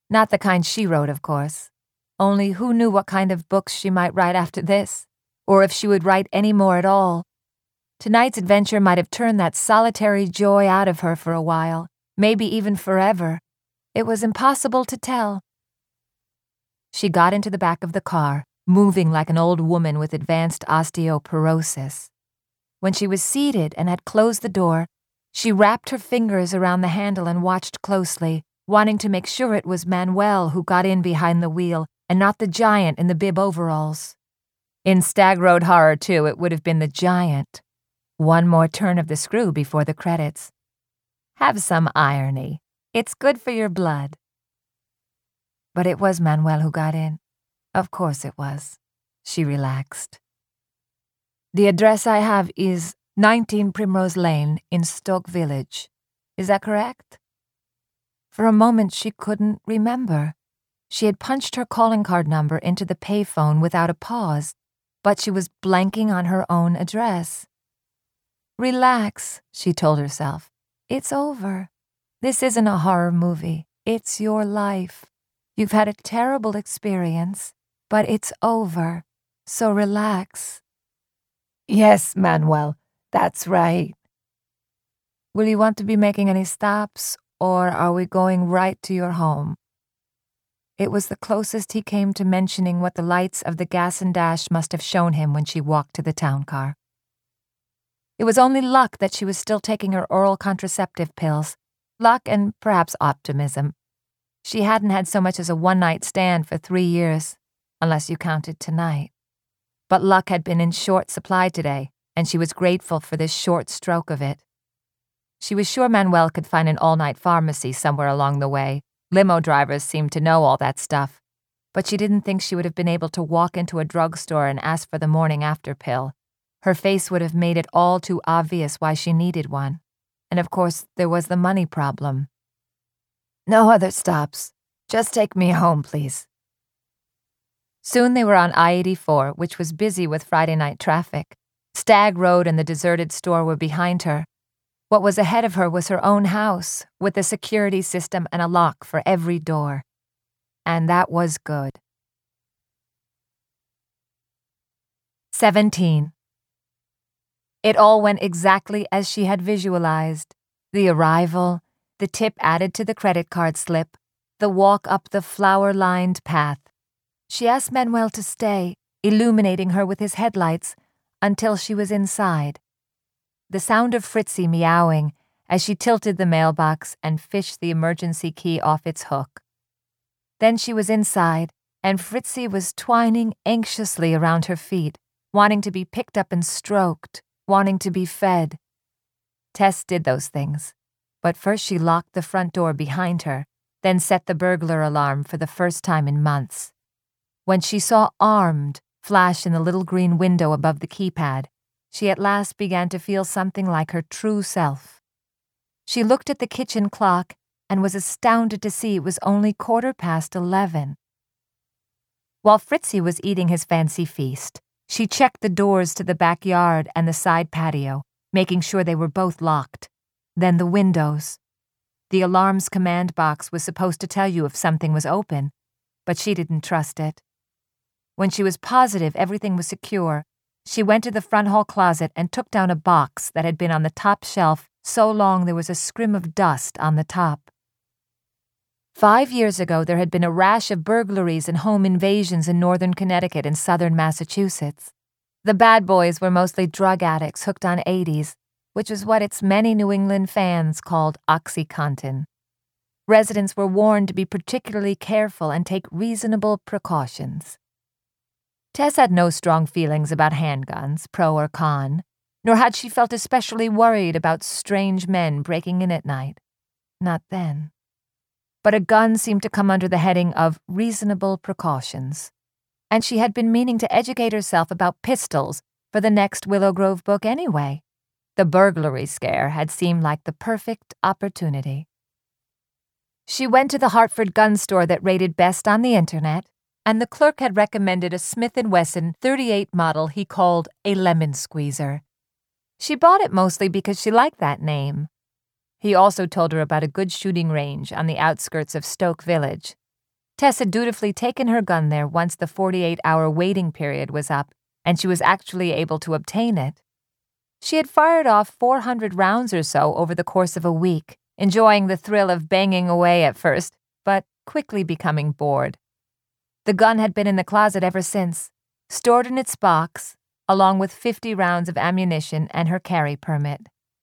Speaker 2: Not the kind she wrote, of course. Only who knew what kind of books she might write after this, or if she would write any more at all. Tonight's adventure might have turned that solitary joy out of her for a while, maybe even forever. It was impossible to tell. She got into the back of the car, moving like an old woman with advanced osteoporosis. When she was seated and had closed the door, she wrapped her fingers around the handle and watched closely, wanting to make sure it was Manuel who got in behind the wheel and not the giant in the bib overalls. In Stag Road Horror two, it would have been the giant. One more turn of the screw before the credits. Have some irony. It's good for your blood. But it was Manuel who got in. Of course it was. She relaxed. The address I have is nineteen Primrose Lane in Stoke Village. Is that correct? For a moment she couldn't remember. She had punched her calling card number into the payphone without a pause, but she was blanking on her own address. Relax, she told herself. It's over. This isn't a horror movie. It's your life. You've had a terrible experience, but it's over. So relax. Yes, Manuel, that's right. Will you want to be making any stops, or are we going right to your home? It was the closest he came to mentioning what the lights of the gas and dash must have shown him when she walked to the town car. It was only luck that she was still taking her oral contraceptive pills. Luck and perhaps optimism. She hadn't had so much as a one-night stand for three years, unless you counted tonight. But luck had been in short supply today, and she was grateful for this short stroke of it. She was sure Manuel could find an all-night pharmacy somewhere along the way. Limo drivers seemed to know all that stuff. But she didn't think she would have been able to walk into a drugstore and ask for the morning after pill. Her face would have made it all too obvious why she needed one. And of course, there was the money problem. No other stops. Just take me home, please. Soon they were on I eighty-four, which was busy with Friday night traffic. Stag Road and the deserted store were behind her. What was ahead of her was her own house, with a security system and a lock for every door. And that was good. Seventeen. It all went exactly as she had visualized. The arrival, the tip added to the credit card slip, the walk up the flower-lined path. She asked Manuel to stay, illuminating her with his headlights, until she was inside. The sound of Fritzy meowing as she tilted the mailbox and fished the emergency key off its hook. Then she was inside, and Fritzy was twining anxiously around her feet, wanting to be picked up and stroked, wanting to be fed. Tess did those things, but first she locked the front door behind her, then set the burglar alarm for the first time in months. When she saw "armed" flash in the little green window above the keypad, she at last began to feel something like her true self. She looked at the kitchen clock and was astounded to see it was only quarter past eleven. While Fritzy was eating his fancy feast, she checked the doors to the backyard and the side patio, making sure they were both locked. Then the windows. The alarm's command box was supposed to tell you if something was open, but she didn't trust it. When she was positive everything was secure, she went to the front hall closet and took down a box that had been on the top shelf so long there was a scrim of dust on the top. Five years ago, there had been a rash of burglaries and home invasions in northern Connecticut and southern Massachusetts. The bad boys were mostly drug addicts hooked on eighties, which was what its many New England fans called OxyContin. Residents were warned to be particularly careful and take reasonable precautions. Tess had no strong feelings about handguns, pro or con, nor had she felt especially worried about strange men breaking in at night. Not then. But a gun seemed to come under the heading of reasonable precautions, and she had been meaning to educate herself about pistols for the next Willow Grove book anyway. The burglary scare had seemed like the perfect opportunity. She went to the Hartford gun store that rated best on the internet, and the clerk had recommended a Smith and Wesson thirty-eight model he called a lemon squeezer. She bought it mostly because she liked that name. He also told her about a good shooting range on the outskirts of Stoke Village, Tess had dutifully taken her gun there once the forty-eight hour waiting period was up, and she was actually able to obtain it. She had fired off four hundred rounds or so over the course of a week, enjoying the thrill of banging away at first, but quickly becoming bored. The gun had been in the closet ever since, stored in its box, along with fifty rounds of ammunition and her carry permit.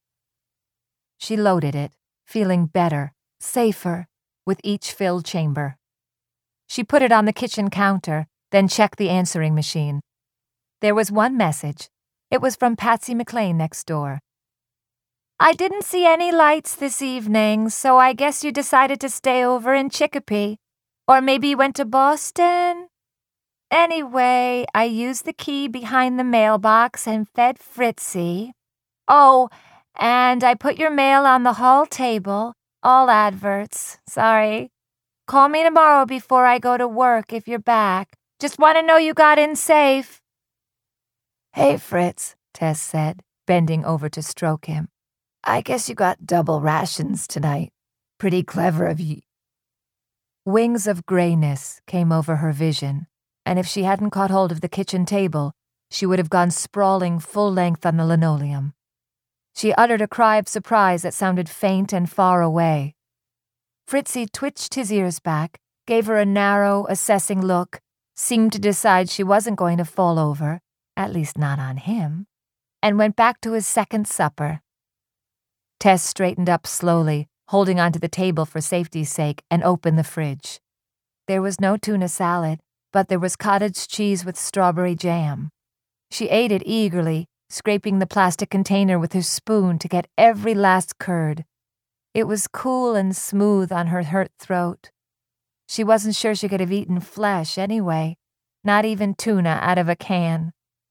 Speaker 2: She loaded it, feeling better, safer, with each filled chamber. She put it on the kitchen counter, then checked the answering machine. There was one message. It was from Patsy McLean next door. I didn't see any lights this evening, so I guess you decided to stay over in Chicopee. Or maybe you went to Boston? Anyway, I used the key behind the mailbox and fed Fritzy. Oh, and I put your mail on the hall table. All adverts. Sorry. Call me tomorrow before I go to work if you're back. Just want to know you got in safe. Hey, Fritz, Tess said, bending over to stroke him. I guess you got double rations tonight. Pretty clever of you. Wings of grayness came over her vision, and if she hadn't caught hold of the kitchen table, she would have gone sprawling full length on the linoleum. She uttered a cry of surprise that sounded faint and far away. Fritzy twitched his ears back, gave her a narrow, assessing look, seemed to decide she wasn't going to fall over, at least not on him, and went back to his second supper. Tess straightened up slowly, holding onto the table for safety's sake, and opened the fridge. There was no tuna salad, but there was cottage cheese with strawberry jam. She ate it eagerly, scraping the plastic container with her spoon to get every last curd. It was cool and smooth on her hurt throat. She wasn't sure she could have eaten flesh anyway, not even tuna out of a can.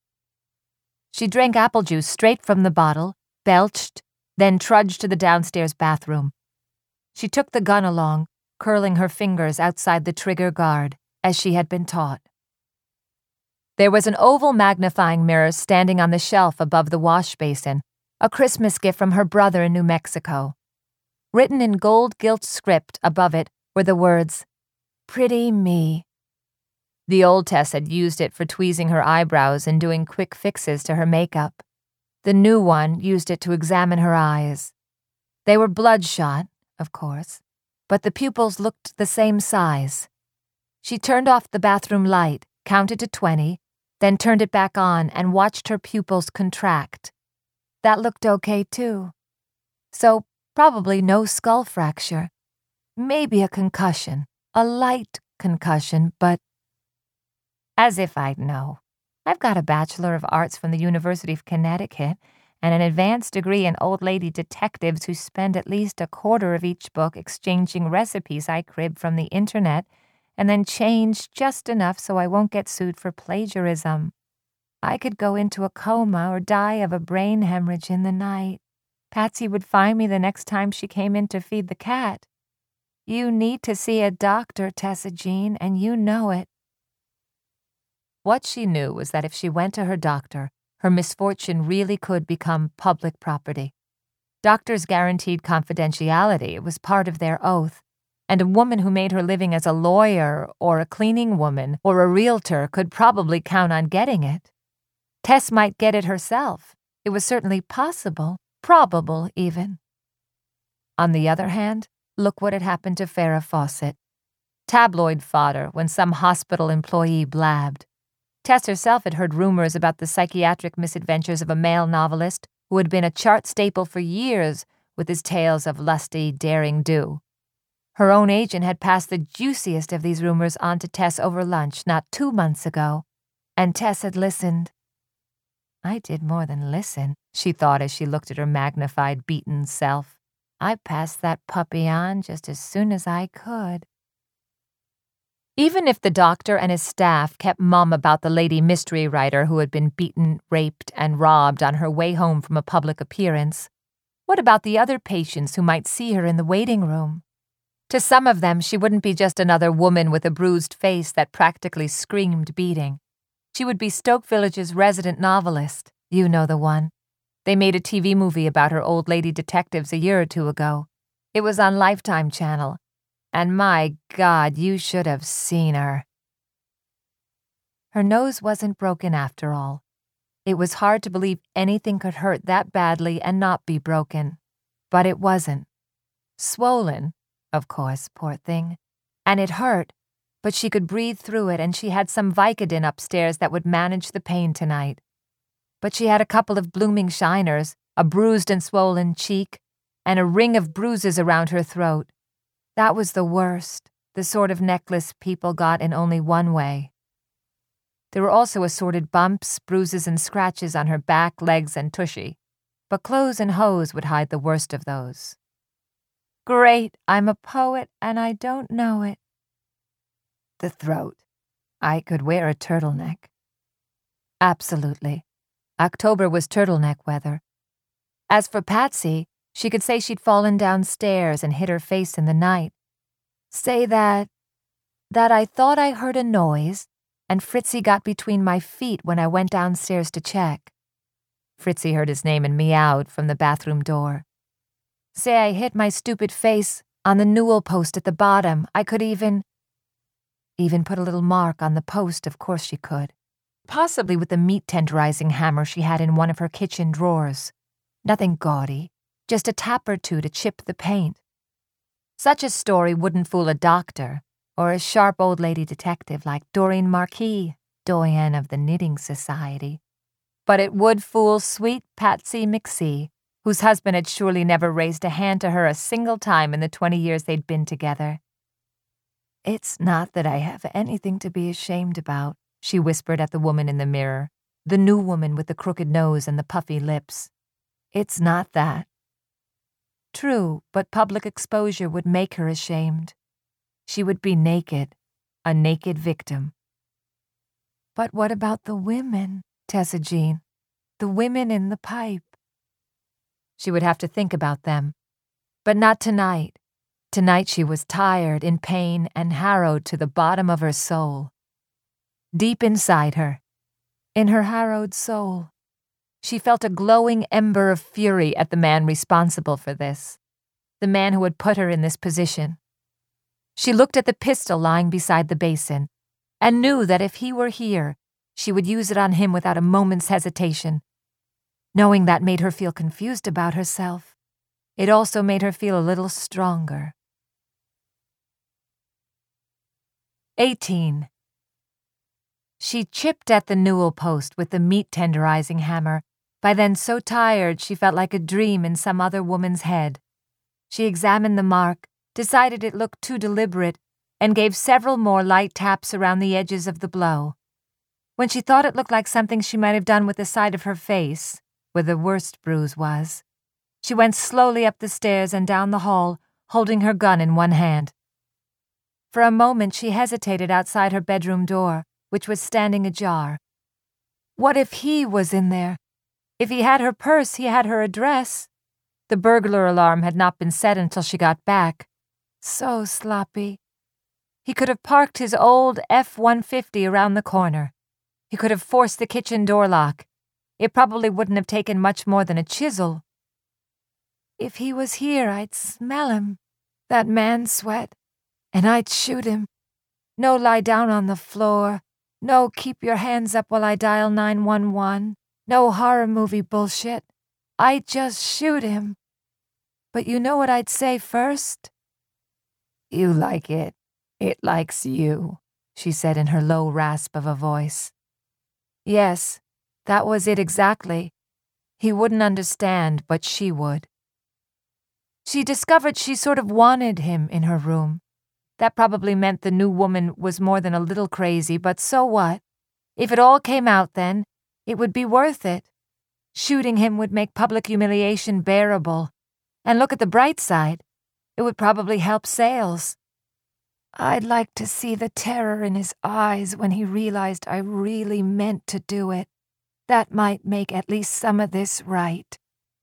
Speaker 2: She drank apple juice straight from the bottle, belched, then trudged to the downstairs bathroom. She took the gun along, curling her fingers outside the trigger guard, as she had been taught. There was an oval magnifying mirror standing on the shelf above the wash basin, a Christmas gift from her brother in New Mexico. Written in gold-gilt script above it were the words, Pretty Me. The old Tess had used it for tweezing her eyebrows and doing quick fixes to her makeup. The new one used it to examine her eyes. They were bloodshot, of course, but the pupils looked the same size. She turned off the bathroom light, counted to twenty, then turned it back on and watched her pupils contract. That looked okay, too. So, probably no skull fracture. Maybe a concussion, a light concussion, but... As if I'd know. I've got a Bachelor of Arts from the University of Connecticut and an advanced degree in old lady detectives who spend at least a quarter of each book exchanging recipes I crib from the internet and then change just enough so I won't get sued for plagiarism. I could go into a coma or die of a brain hemorrhage in the night. Patsy would find me the next time she came in to feed the cat. You need to see a doctor, Tessa Jean, and you know it. What she knew was that if she went to her doctor, her misfortune really could become public property. Doctors guaranteed confidentiality. It was part of their oath. And a woman who made her living as a lawyer or a cleaning woman or a realtor could probably count on getting it. Tess might get it herself. It was certainly possible, probable even. On the other hand, look what had happened to Farrah Fawcett. Tabloid fodder when some hospital employee blabbed. Tess herself had heard rumors about the psychiatric misadventures of a male novelist who had been a chart staple for years with his tales of lusty, daring do. Her own agent had passed the juiciest of these rumors on to Tess over lunch not two months ago, and Tess had listened. I did more than listen, she thought as she looked at her magnified, beaten self. I passed that puppy on just as soon as I could. Even if the doctor and his staff kept mum about the lady mystery writer who had been beaten, raped, and robbed on her way home from a public appearance, what about the other patients who might see her in the waiting room? To some of them, she wouldn't be just another woman with a bruised face that practically screamed beating. She would be Stoke Village's resident novelist. You know the one. They made a T V movie about her old lady detectives a year or two ago. It was on Lifetime Channel. And my God, you should have seen her. Her nose wasn't broken after all. It was hard to believe anything could hurt that badly and not be broken. But it wasn't. Swollen, of course, poor thing. And it hurt, but she could breathe through it, and she had some Vicodin upstairs that would manage the pain tonight. But she had a couple of blooming shiners, a bruised and swollen cheek, and a ring of bruises around her throat. That was the worst, the sort of necklace people got in only one way. There were also assorted bumps, bruises, and scratches on her back, legs, and tushy, but clothes and hose would hide the worst of those. Great, I'm a poet, and I don't know it. The throat. I could wear a turtleneck. Absolutely. October was turtleneck weather. As for Patsy, she could say she'd fallen downstairs and hit her face in the night. Say that... that I thought I heard a noise, and Fritzy got between my feet when I went downstairs to check. Fritzy heard his name and meowed from the bathroom door. Say I hit my stupid face on the newel post at the bottom. I could even... Even put a little mark on the post, of course she could. Possibly with the meat tenderizing hammer she had in one of her kitchen drawers. Nothing gaudy, just a tap or two to chip the paint. Such a story wouldn't fool a doctor, or a sharp old lady detective like Doreen Marquis, doyen of the Knitting Society. But it would fool sweet Patsy McSee, whose husband had surely never raised a hand to her a single time in the twenty years they'd been together. It's not that I have anything to be ashamed about, she whispered at the woman in the mirror, the new woman with the crooked nose and the puffy lips. It's not that. True, but public exposure would make her ashamed. She would be naked, a naked victim. But what about the women, Tessa Jean? The women in the pipe? She would have to think about them. But not tonight. Tonight she was tired, in pain, and harrowed to the bottom of her soul. Deep inside her, in her harrowed soul, she felt a glowing ember of fury at the man responsible for this, the man who had put her in this position. She looked at the pistol lying beside the basin, and knew that if he were here, she would use it on him without a moment's hesitation. Knowing that made her feel confused about herself. It also made her feel a little stronger. eighteen. She chipped at the newel post with the meat tenderizing hammer, by then so tired she felt like a dream in some other woman's head. She examined the mark, decided it looked too deliberate, and gave several more light taps around the edges of the blow. When she thought it looked like something she might have done with the side of her face, where the worst bruise was, she went slowly up the stairs and down the hall, holding her gun in one hand. For a moment she hesitated outside her bedroom door, which was standing ajar. What if he was in there? If he had her purse, he had her address. The burglar alarm had not been set until she got back. So sloppy. He could have parked his old F one fifty around the corner. He could have forced the kitchen door lock. It probably wouldn't have taken much more than a chisel. If he was here, I'd smell him, that man sweat, and I'd shoot him. No lie down on the floor. No keep your hands up while I dial nine one one. No horror movie bullshit. I'd just shoot him. But you know what I'd say first? You like it. It likes you, she said in her low rasp of a voice. Yes, that was it exactly. He wouldn't understand, but she would. She discovered she sort of wanted him in her room. That probably meant the new woman was more than a little crazy, but so what? If it all came out then, it would be worth it. Shooting him would make public humiliation bearable. And look at the bright side. It would probably help sales. I'd like to see the terror in his eyes when he realized I really meant to do it. That might make at least some of this right.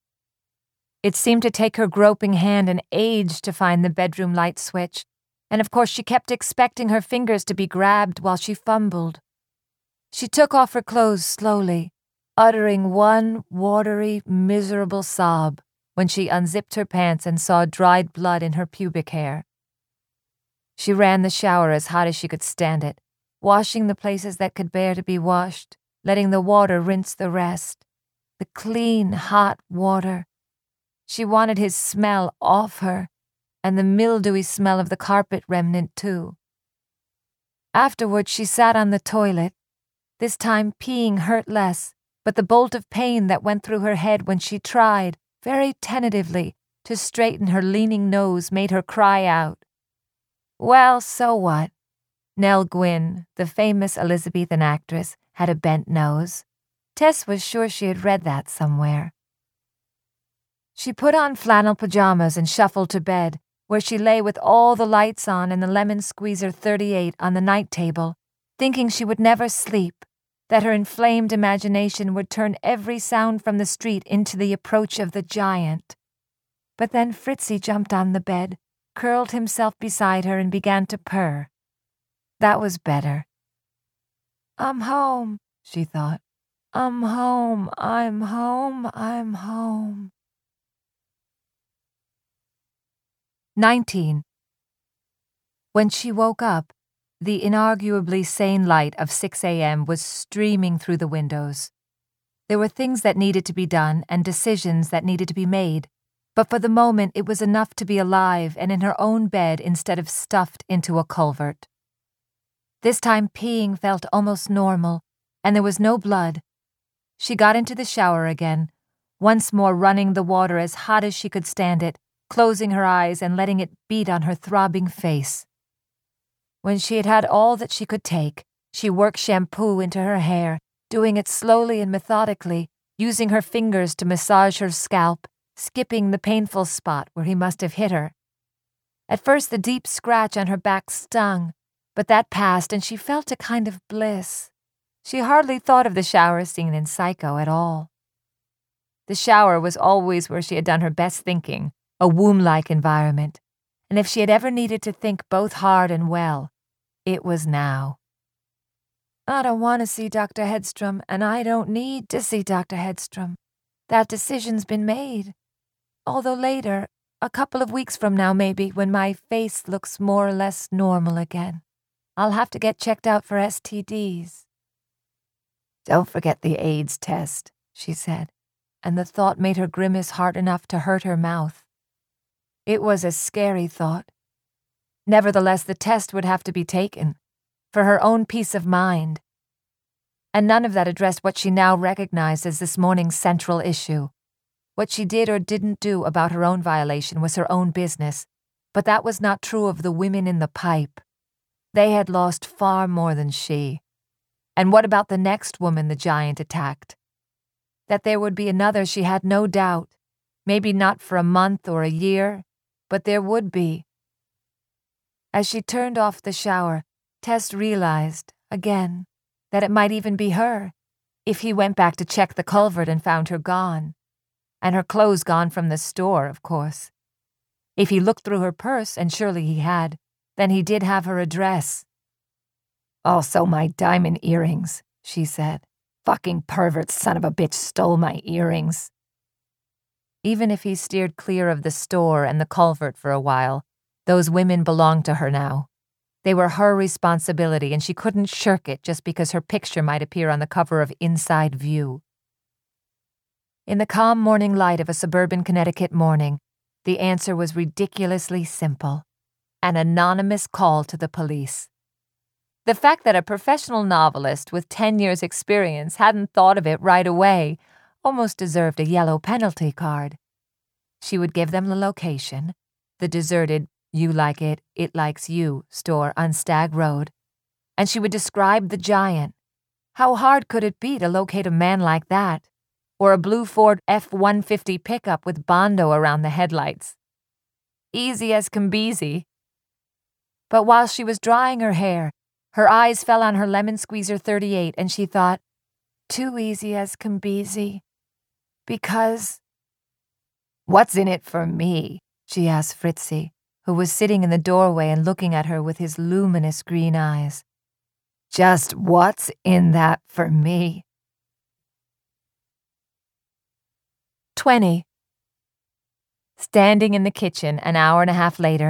Speaker 2: It seemed to take her groping hand an age to find the bedroom light switch, and of course she kept expecting her fingers to be grabbed while she fumbled. She took off her clothes slowly, uttering one watery, miserable sob when she unzipped her pants and saw dried blood in her pubic hair. She ran the shower as hot as she could stand it, washing the places that could bear to be washed, letting the water rinse the rest. The clean, hot water. She wanted his smell off her, and the mildewy smell of the carpet remnant too. Afterward, she sat on the toilet. This time peeing hurt less, but the bolt of pain that went through her head when she tried, very tentatively, to straighten her leaning nose made her cry out. Well, so what? Nell Gwynn, the famous Elizabethan actress, had a bent nose. Tess was sure she had read that somewhere. She put on flannel pajamas and shuffled to bed, where she lay with all the lights on and the lemon squeezer thirty-eight on the night table, thinking she would never sleep, that her inflamed imagination would turn every sound from the street into the approach of the giant. But then Fritzy jumped on the bed, curled himself beside her, and began to purr. That was better. I'm home, she thought. I'm home, I'm home, I'm home. nineteen. When she woke up, the inarguably sane light of six a.m. was streaming through the windows. There were things that needed to be done and decisions that needed to be made, but for the moment it was enough to be alive and in her own bed instead of stuffed into a culvert. This time peeing felt almost normal, and there was no blood. She got into the shower again, once more running the water as hot as she could stand it, closing her eyes and letting it beat on her throbbing face. When she had had all that she could take, she worked shampoo into her hair, doing it slowly and methodically, using her fingers to massage her scalp, skipping the painful spot where he must have hit her. At first the deep scratch on her back stung, but that passed and she felt a kind of bliss. She hardly thought of the shower scene in Psycho at all. The shower was always where she had done her best thinking, a womb-like environment, and if she had ever needed to think both hard and well, it was now. I don't want to see Doctor Hedstrom, and I don't need to see Doctor Hedstrom. That decision's been made. Although later, a couple of weeks from now maybe, when my face looks more or less normal again, I'll have to get checked out for S T Ds. Don't forget the AIDS test, she said, and the thought made her grimace hard enough to hurt her mouth. It was a scary thought. Nevertheless, the test would have to be taken, for her own peace of mind. And none of that addressed what she now recognized as this morning's central issue. What she did or didn't do about her own violation was her own business, but that was not true of the women in the pipe. They had lost far more than she. And what about the next woman the giant attacked? That there would be another she had no doubt, maybe not for a month or a year, but there would be. As she turned off the shower, Tess realized, again, that it might even be her, if he went back to check the culvert and found her gone. And her clothes gone from the store, of course. If he looked through her purse, and surely he had, then he did have her address. Also my diamond earrings, she said. Fucking pervert son of a bitch stole my earrings. Even if he steered clear of the store and the culvert for a while, those women belonged to her now. They were her responsibility, and she couldn't shirk it just because her picture might appear on the cover of Inside View. In the calm morning light of a suburban Connecticut morning, the answer was ridiculously simple. An anonymous call to the police. The fact that a professional novelist with ten years' experience hadn't thought of it right away almost deserved a yellow penalty card. She would give them the location, the deserted You Like It, It Likes You store on Stag Road, and she would describe the giant. How hard could it be to locate a man like that? Or a blue Ford F one fifty pickup with Bondo around the headlights? Easy as can be easy. But while she was drying her hair, her eyes fell on her lemon squeezer thirty-eight, and she thought, too easy as can be easy. Because... What's in it for me? She asked Fritzy, who was sitting in the doorway and looking at her with his luminous green eyes. Just what's in that for me? Twenty. Standing in the kitchen an hour and a half later,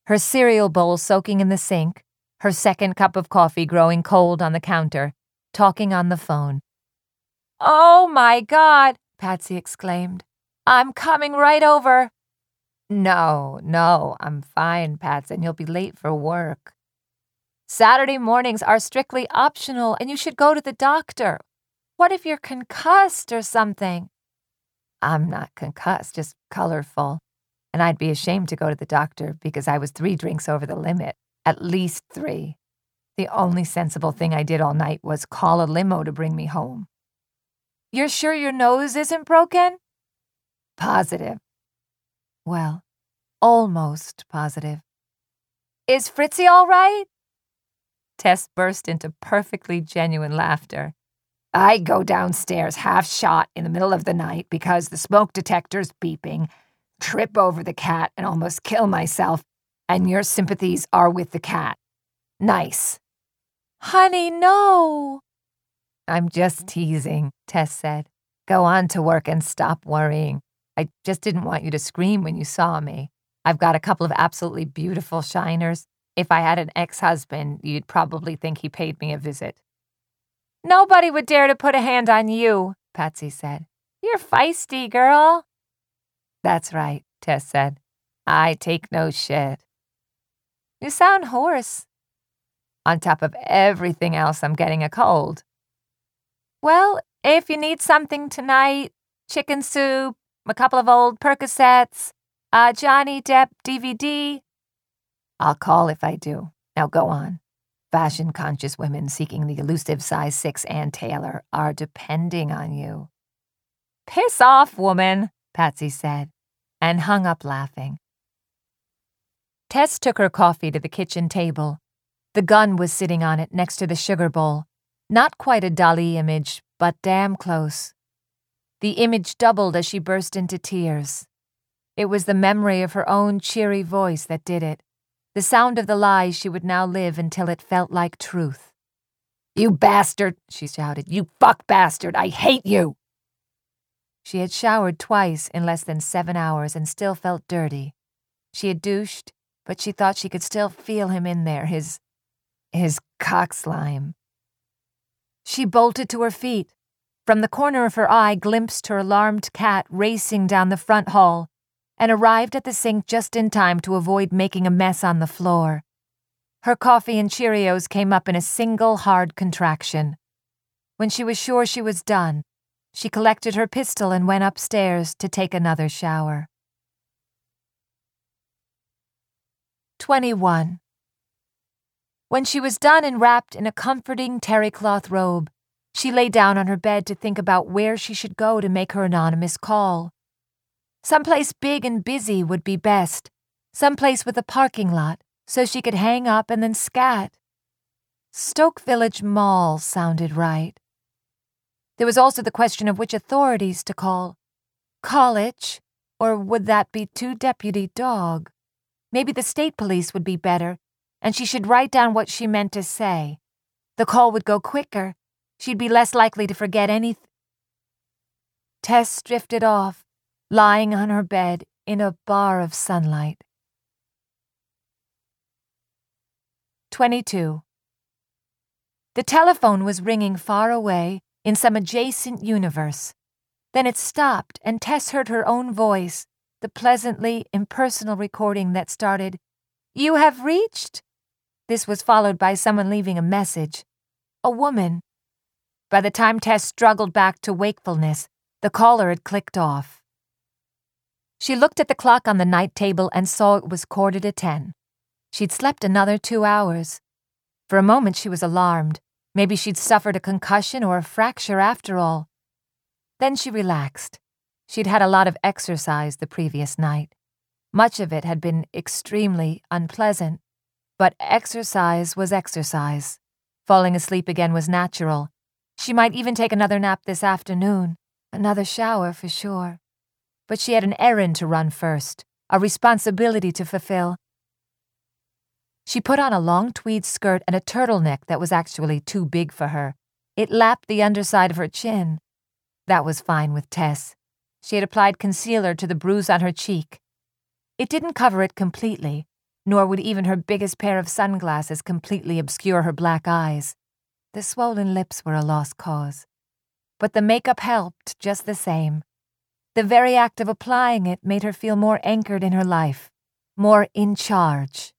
Speaker 2: her cereal bowl soaking in the sink, her second cup of coffee growing cold on the counter, talking on the phone. "Oh, my God," Patsy exclaimed. "I'm coming right over." "No, no, I'm fine, Pats, and you'll be late for work." "Saturday mornings are strictly optional, and you should go to the doctor. What if you're concussed or something?" "I'm not concussed, just colorful. And I'd be ashamed to go to the doctor because I was three drinks over the limit. At least three. The only sensible thing I did all night was call a limo to bring me home." "You're sure your nose isn't broken?" "Positive." "Well, almost positive." "Is Fritzy all right?" Tess burst into perfectly genuine laughter. "I go downstairs half shot in the middle of the night because the smoke detector's beeping, trip over the cat and almost kill myself, and your sympathies are with the cat. Nice." "Honey, no." "I'm just teasing," Tess said. "Go on to work and stop worrying. I just didn't want you to scream when you saw me. I've got a couple of absolutely beautiful shiners. If I had an ex-husband, you'd probably think he paid me a visit." "Nobody would dare to put a hand on you," Patsy said. "You're feisty, girl." "That's right," Tess said. "I take no shit." "You sound hoarse." On top of everything else, I'm getting a cold. "Well, if you need something tonight, chicken soup, a couple of old Percocets, a Johnny Depp D V D. I'll call if I do. Now go on. Fashion-conscious women seeking the elusive size six Ann Taylor are depending on you." "Piss off, woman," Patsy said, and hung up laughing. Tess took her coffee to the kitchen table. The gun was sitting on it next to the sugar bowl. Not quite a Dali image, but damn close. The image doubled as she burst into tears. It was the memory of her own cheery voice that did it, the sound of the lies she would now live until it felt like truth. "You bastard," she shouted. "You fuck bastard. I hate you." She had showered twice in less than seven hours and still felt dirty. She had douched, but she thought she could still feel him in there, his, his cock slime. She bolted to her feet. From the corner of her eye glimpsed her alarmed cat racing down the front hall and arrived at the sink just in time to avoid making a mess on the floor. Her coffee and Cheerios came up in a single hard contraction. When she was sure she was done, she collected her pistol and went upstairs to take another shower. twenty-one. When she was done and wrapped in a comforting terry cloth robe, she lay down on her bed to think about where she should go to make her anonymous call. Someplace big and busy would be best, someplace with a parking lot, so she could hang up and then scat. Stoke Village Mall sounded right. There was also the question of which authorities to call. College, or would that be too deputy dog? Maybe the state police would be better, and she should write down what she meant to say. The call would go quicker. She'd be less likely to forget anything. Tess drifted off, lying on her bed in a bar of sunlight. twenty-two. The telephone was ringing far away in some adjacent universe. Then it stopped, and Tess heard her own voice, the pleasantly impersonal recording that started, "You have reached." This was followed by someone leaving a message. A woman. By the time Tess struggled back to wakefulness, the caller had clicked off. She looked at the clock on the night table and saw it was quarter to ten. She'd slept another two hours. For a moment she was alarmed. Maybe she'd suffered a concussion or a fracture after all. Then she relaxed. She'd had a lot of exercise the previous night. Much of it had been extremely unpleasant. But exercise was exercise. Falling asleep again was natural. She might even take another nap this afternoon. Another shower for sure. But she had an errand to run first, a responsibility to fulfill. She put on a long tweed skirt and a turtleneck that was actually too big for her. It lapped the underside of her chin. That was fine with Tess. She had applied concealer to the bruise on her cheek. It didn't cover it completely. nor would even her biggest pair of sunglasses completely obscure her black eyes. The swollen lips were a lost cause. But the makeup helped just the same. The very act of applying it made her feel more anchored in her life, more in charge.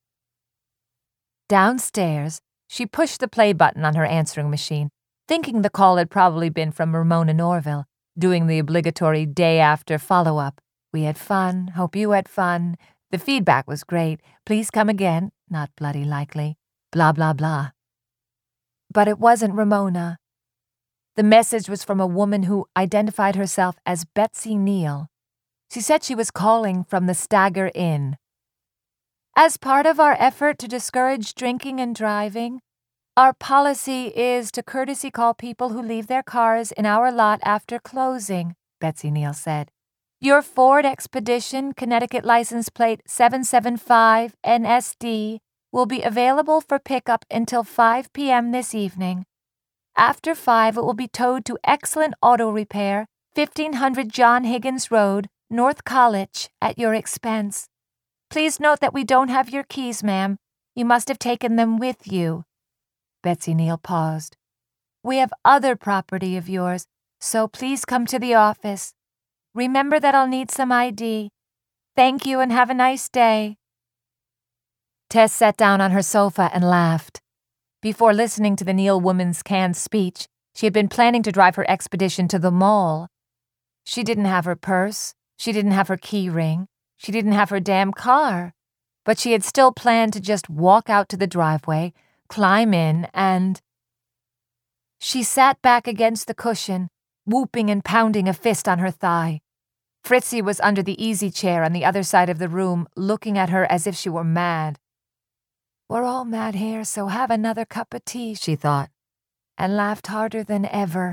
Speaker 2: Downstairs, she pushed the play button on her answering machine, thinking the call had probably been from Ramona Norville, doing the obligatory day-after follow-up. We had fun, hope you had fun, the feedback was great, please come again, not bloody likely, blah blah blah. But it wasn't Ramona. The message was from a woman who identified herself as Betsy Neal. She said she was calling from the Stagger Inn. As part of our effort to discourage drinking and driving, our policy is to courtesy call people who leave their cars in our lot after closing, Betsy Neal said. Your Ford Expedition Connecticut license plate seven seven five N S D will be available for pickup until five p.m. this evening. After five, it will be towed to Excellent Auto Repair, fifteen hundred John Higgins Road, North College, at your expense. Please note that we don't have your keys, ma'am. You must have taken them with you. Betsy Neal paused. We have other property of yours, so please come to the office. Remember that I'll need some I D. Thank you and have a nice day. Tess sat down on her sofa and laughed. Before listening to the Neal woman's canned speech, she had been planning to drive her expedition to the mall. She didn't have her purse, she didn't have her key ring, she didn't have her damn car, but she had still planned to just walk out to the driveway, climb in, and... She sat back against the cushion, whooping and pounding a fist on her thigh. Fritzy was under the easy chair on the other side of the room, looking at her as if she were mad. We're all mad here, so have another cup of tea, she thought, and laughed harder than ever.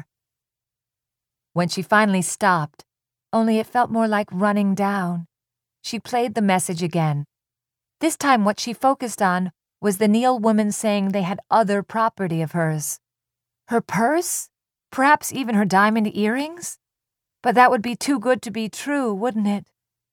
Speaker 2: When she finally stopped, only it felt more like running down, she played the message again. This time what she focused on was the Neal woman saying they had other property of hers. Her purse? Perhaps even her diamond earrings? But that would be too good to be true, wouldn't it?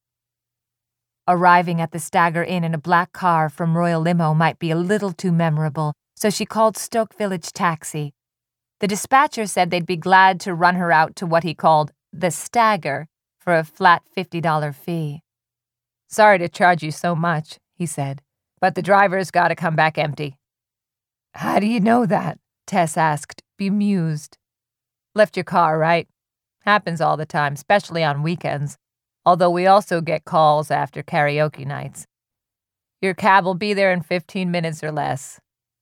Speaker 2: Arriving at the Stagger Inn in a black car from Royal Limo might be a little too memorable, so she called Stoke Village Taxi. The dispatcher said they'd be glad to run her out to what he called the Stagger for a flat fifty dollars fee. Sorry to charge you so much, he said, but the driver's got to come back empty. How do you know that? Tess asked, bemused. Left your car, right? Happens all the time, especially on weekends. Although we also get calls after karaoke nights. Your cab will be there in fifteen minutes or less.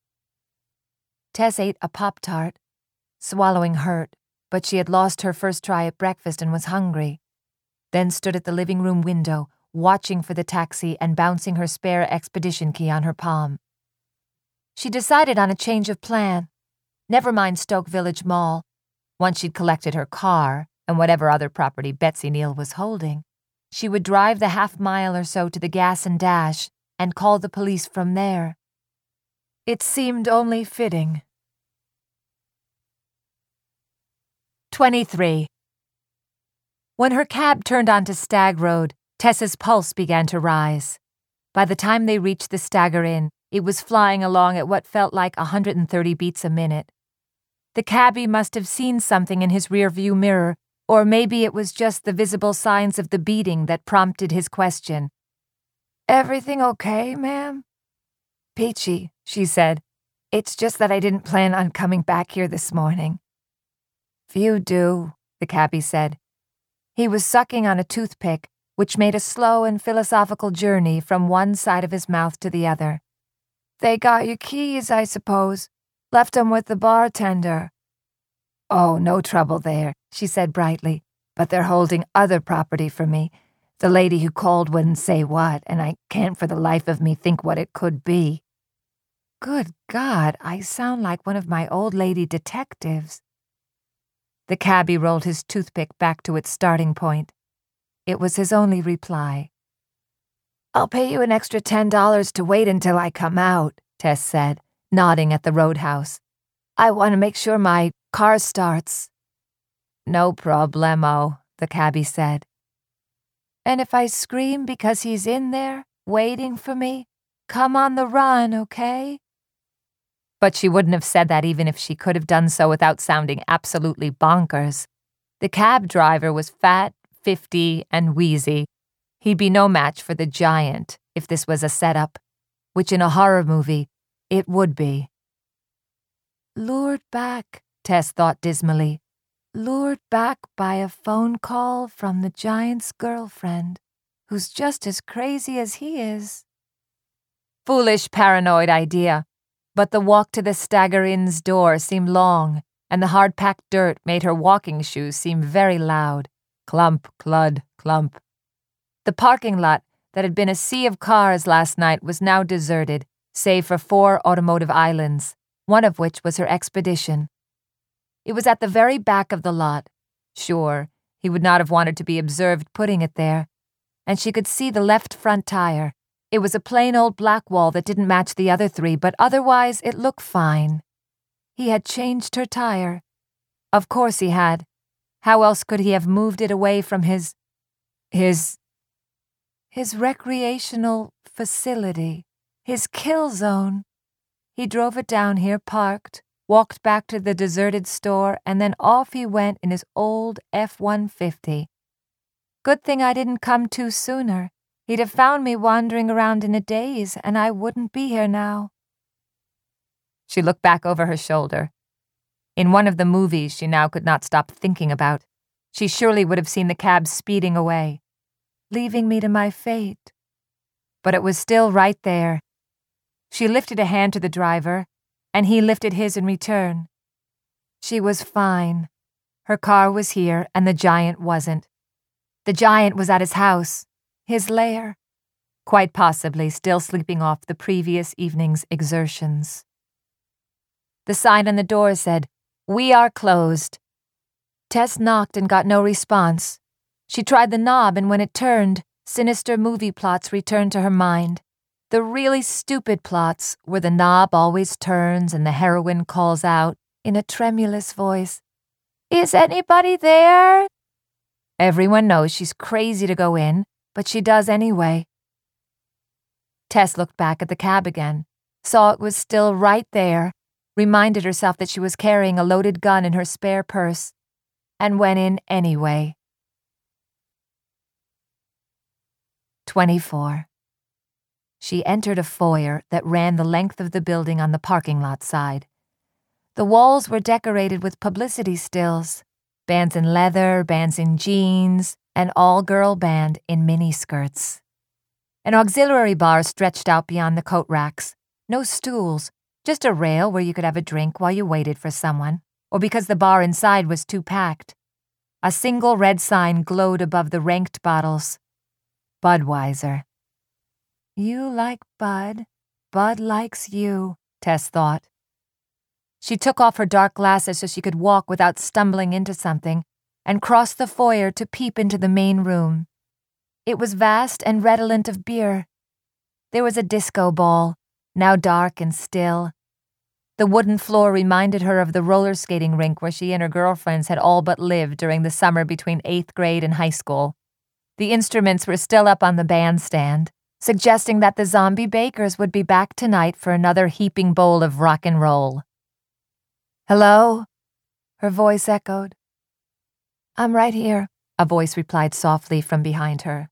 Speaker 2: Tess ate a Pop-Tart. Swallowing hurt, but she had lost her first try at breakfast and was hungry. Then stood at the living room window, watching for the taxi and bouncing her spare expedition key on her palm. She decided on a change of plan. Never mind Stoke Village Mall. Once she'd collected her car and whatever other property Betsy Neal was holding, she would drive the half mile or so to the Gas and Dash and call the police from there. It seemed only fitting. twenty-three. When her cab turned onto Stag Road, Tessa's pulse began to rise. By the time they reached the Stagger Inn, it was flying along at what felt like one hundred thirty beats a minute. The cabbie must have seen something in his rearview mirror, or maybe it was just the visible signs of the beating that prompted his question. Everything okay, ma'am? Peachy, she said. It's just that I didn't plan on coming back here this morning. Few do, the cabbie said. He was sucking on a toothpick, which made a slow and philosophical journey from one side of his mouth to the other. They got your keys, I suppose. Left 'em with the bartender. Oh, no trouble there, she said brightly. But they're holding other property for me. The lady who called wouldn't say what, and I can't for the life of me think what it could be. Good God, I sound like one of my old lady detectives. The cabbie rolled his toothpick back to its starting point. It was his only reply. I'll pay you an extra ten dollars to wait until I come out, Tess said, nodding at the roadhouse. I want to make sure my car starts. No problemo, the cabbie said. And if I scream because he's in there, waiting for me, come on the run, okay? But she wouldn't have said that even if she could have done so without sounding absolutely bonkers. The cab driver was fat, fifty, and wheezy. He'd be no match for the giant if this was a setup, which in a horror movie, it would be. Lured back, Tess thought dismally. Lured back by a phone call from the giant's girlfriend, who's just as crazy as he is. Foolish, paranoid idea, but the walk to the Stagger Inn's door seemed long, and the hard-packed dirt made her walking shoes seem very loud. Clump, clud, clump. The parking lot that had been a sea of cars last night was now deserted, save for four automotive islands, one of which was her Expedition. It was at the very back of the lot. Sure, he would not have wanted to be observed putting it there. And she could see the left front tire. It was a plain old black wall that didn't match the other three, but otherwise it looked fine. He had changed her tire. Of course he had. How else could he have moved it away from his... his... his recreational facility, his kill zone? He drove it down here, parked, walked back to the deserted store, and then off he went in his old F one fifty. Good thing I didn't come too sooner. He'd have found me wandering around in a daze, and I wouldn't be here now. She looked back over her shoulder. In one of the movies she now could not stop thinking about, she surely would have seen the cab speeding away, leaving me to my fate. But it was still right there. She lifted a hand to the driver, and he lifted his in return. She was fine. Her car was here, and the giant wasn't. The giant was at his house, his lair, quite possibly still sleeping off the previous evening's exertions. The sign on the door said, "We are closed." Tess knocked and got no response. She tried the knob, and when it turned, sinister movie plots returned to her mind. The really stupid plots where the knob always turns and the heroine calls out in a tremulous voice, "Is anybody there?" Everyone knows she's crazy to go in, but she does anyway. Tess looked back at the cab again, saw it was still right there, reminded herself that she was carrying a loaded gun in her spare purse, and went in anyway. twenty-four. She entered a foyer that ran the length of the building on the parking lot side. The walls were decorated with publicity stills, bands in leather, bands in jeans, an all-girl band in miniskirts. An auxiliary bar stretched out beyond the coat racks. No stools, just a rail where you could have a drink while you waited for someone, or because the bar inside was too packed. A single red sign glowed above the ranked bottles. Budweiser. You like Bud. Bud likes you, Tess thought. She took off her dark glasses so she could walk without stumbling into something, and crossed the foyer to peep into the main room. It was vast and redolent of beer. There was a disco ball, now dark and still. The wooden floor reminded her of the roller skating rink where she and her girlfriends had all but lived during the summer between eighth grade and high school. The instruments were still up on the bandstand, suggesting that the zombie bakers would be back tonight for another heaping bowl of rock and roll. "Hello?" her voice echoed. "I'm right here," a voice replied softly from behind her.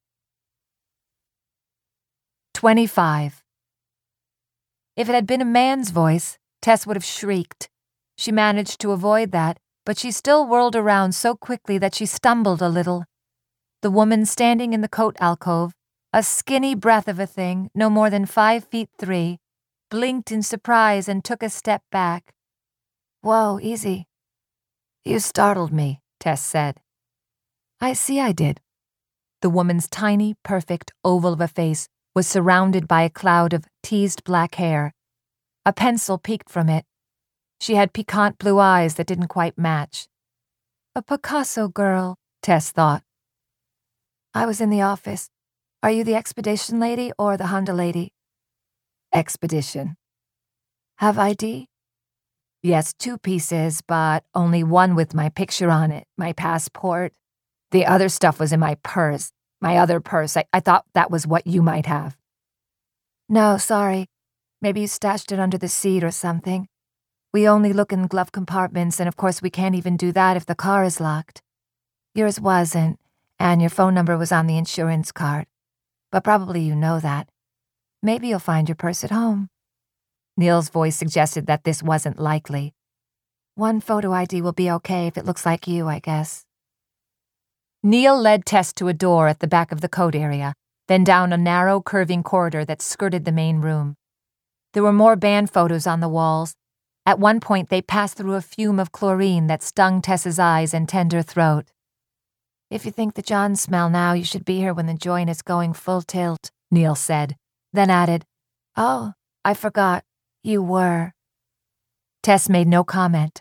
Speaker 2: twenty-five. If it had been a man's voice, Tess would have shrieked. She managed to avoid that, but she still whirled around so quickly that she stumbled a little. The woman standing in the coat alcove, a skinny breath of a thing, no more than five feet three, blinked in surprise and took a step back. "Whoa, easy." "You startled me," Tess said. "I see I did." The woman's tiny, perfect oval of a face was surrounded by a cloud of teased black hair. A pencil peeked from it. She had piquant blue eyes that didn't quite match. A Picasso girl, Tess thought. "I was in the office. Are you the Expedition lady or the Honda lady?" "Expedition." "Have I D?" "Yes, two pieces, but only one with my picture on it, my passport. The other stuff was in my purse, my other purse. I, I thought that was what you might have." No, sorry. Maybe you stashed it under the seat or something. We only look in glove compartments, and of course we can't even do that if the car is locked. Yours wasn't, and your phone number was on the insurance card. But probably you know that. Maybe you'll find your purse at home. Neil's voice suggested that this wasn't likely. One photo I D will be okay if it looks like you, I guess. Neil led Tess to a door at the back of the coat area, then down a narrow, curving corridor that skirted the main room. There were more band photos on the walls. At one point, they passed through a fume of chlorine that stung Tess's eyes and tender throat. If you think the John smell now, you should be here when the joint is going full tilt, Neil said, then added, Oh, I forgot. You were. Tess made no comment.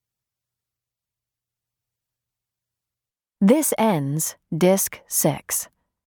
Speaker 1: This ends Disc six.